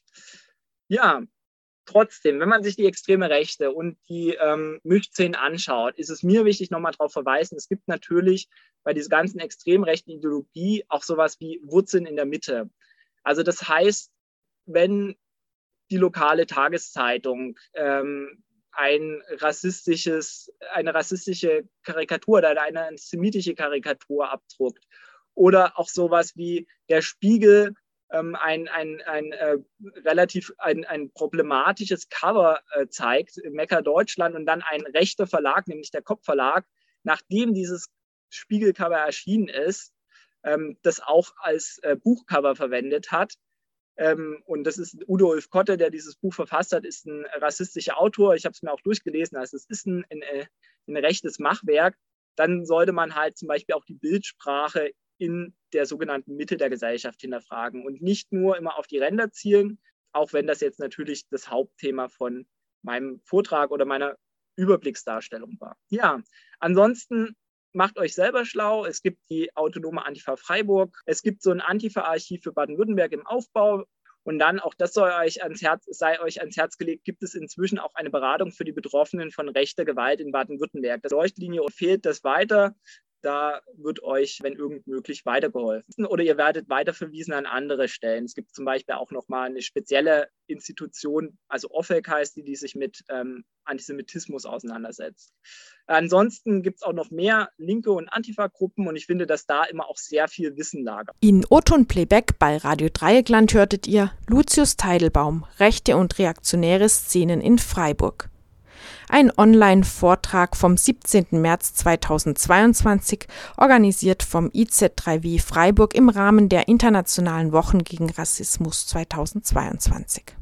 Ja, trotzdem, wenn man sich die extreme Rechte und die ähm, Mischszenen anschaut, ist es mir wichtig, nochmal darauf zu verweisen, es gibt natürlich bei dieser ganzen extrem rechten Ideologie auch sowas wie Wurzeln in der Mitte. Also das heißt, wenn die lokale Tageszeitung ähm, ein rassistisches, eine rassistische Karikatur oder eine antisemitische Karikatur abdruckt oder auch sowas wie der Spiegel ähm, ein, ein, ein äh, relativ ein, ein problematisches Cover äh, zeigt, Mecker Deutschland, und dann ein rechter Verlag, nämlich der Kopf-Verlag, nachdem dieses Spiegelcover erschienen ist, ähm, das auch als äh, Buchcover verwendet hat. Ähm, und das ist Udo Ulfkotte, der dieses Buch verfasst hat, ist ein rassistischer Autor. Ich habe es mir auch durchgelesen. Also es ist ein, ein, ein rechtes Machwerk. Dann sollte man halt zum Beispiel auch die Bildsprache in der sogenannten Mitte der Gesellschaft hinterfragen und nicht nur immer auf die Ränder zielen, auch wenn das jetzt natürlich das Hauptthema von meinem Vortrag oder meiner Überblicksdarstellung war. Ja, ansonsten macht euch selber schlau. Es gibt die autonome Antifa Freiburg. Es gibt so ein Antifa-Archiv für Baden-Württemberg im Aufbau. Und dann, auch das soll euch ans Herz, sei euch ans Herz gelegt, gibt es inzwischen auch eine Beratung für die Betroffenen von rechter Gewalt in Baden-Württemberg. Die Leuchtlinie empfiehlt das weiter. Da wird euch, wenn irgend möglich, weitergeholfen. Oder ihr werdet weiterverwiesen an andere Stellen. Es gibt zum Beispiel auch nochmal eine spezielle Institution, also O F E C heißt die, die sich mit ähm, Antisemitismus auseinandersetzt. Ansonsten gibt es auch noch mehr linke und Antifa-Gruppen und ich finde, dass da immer auch sehr viel Wissen lagert. In O-Ton-Playback bei Radio Dreieckland hörtet ihr Lucius Teitelbaum, rechte und reaktionäre Szenen in Freiburg. Ein Online-Vortrag vom siebzehnten März zweitausendzweiundzwanzig, organisiert vom I Z drei W Freiburg im Rahmen der Internationalen Wochen gegen Rassismus zweitausendzweiundzwanzig.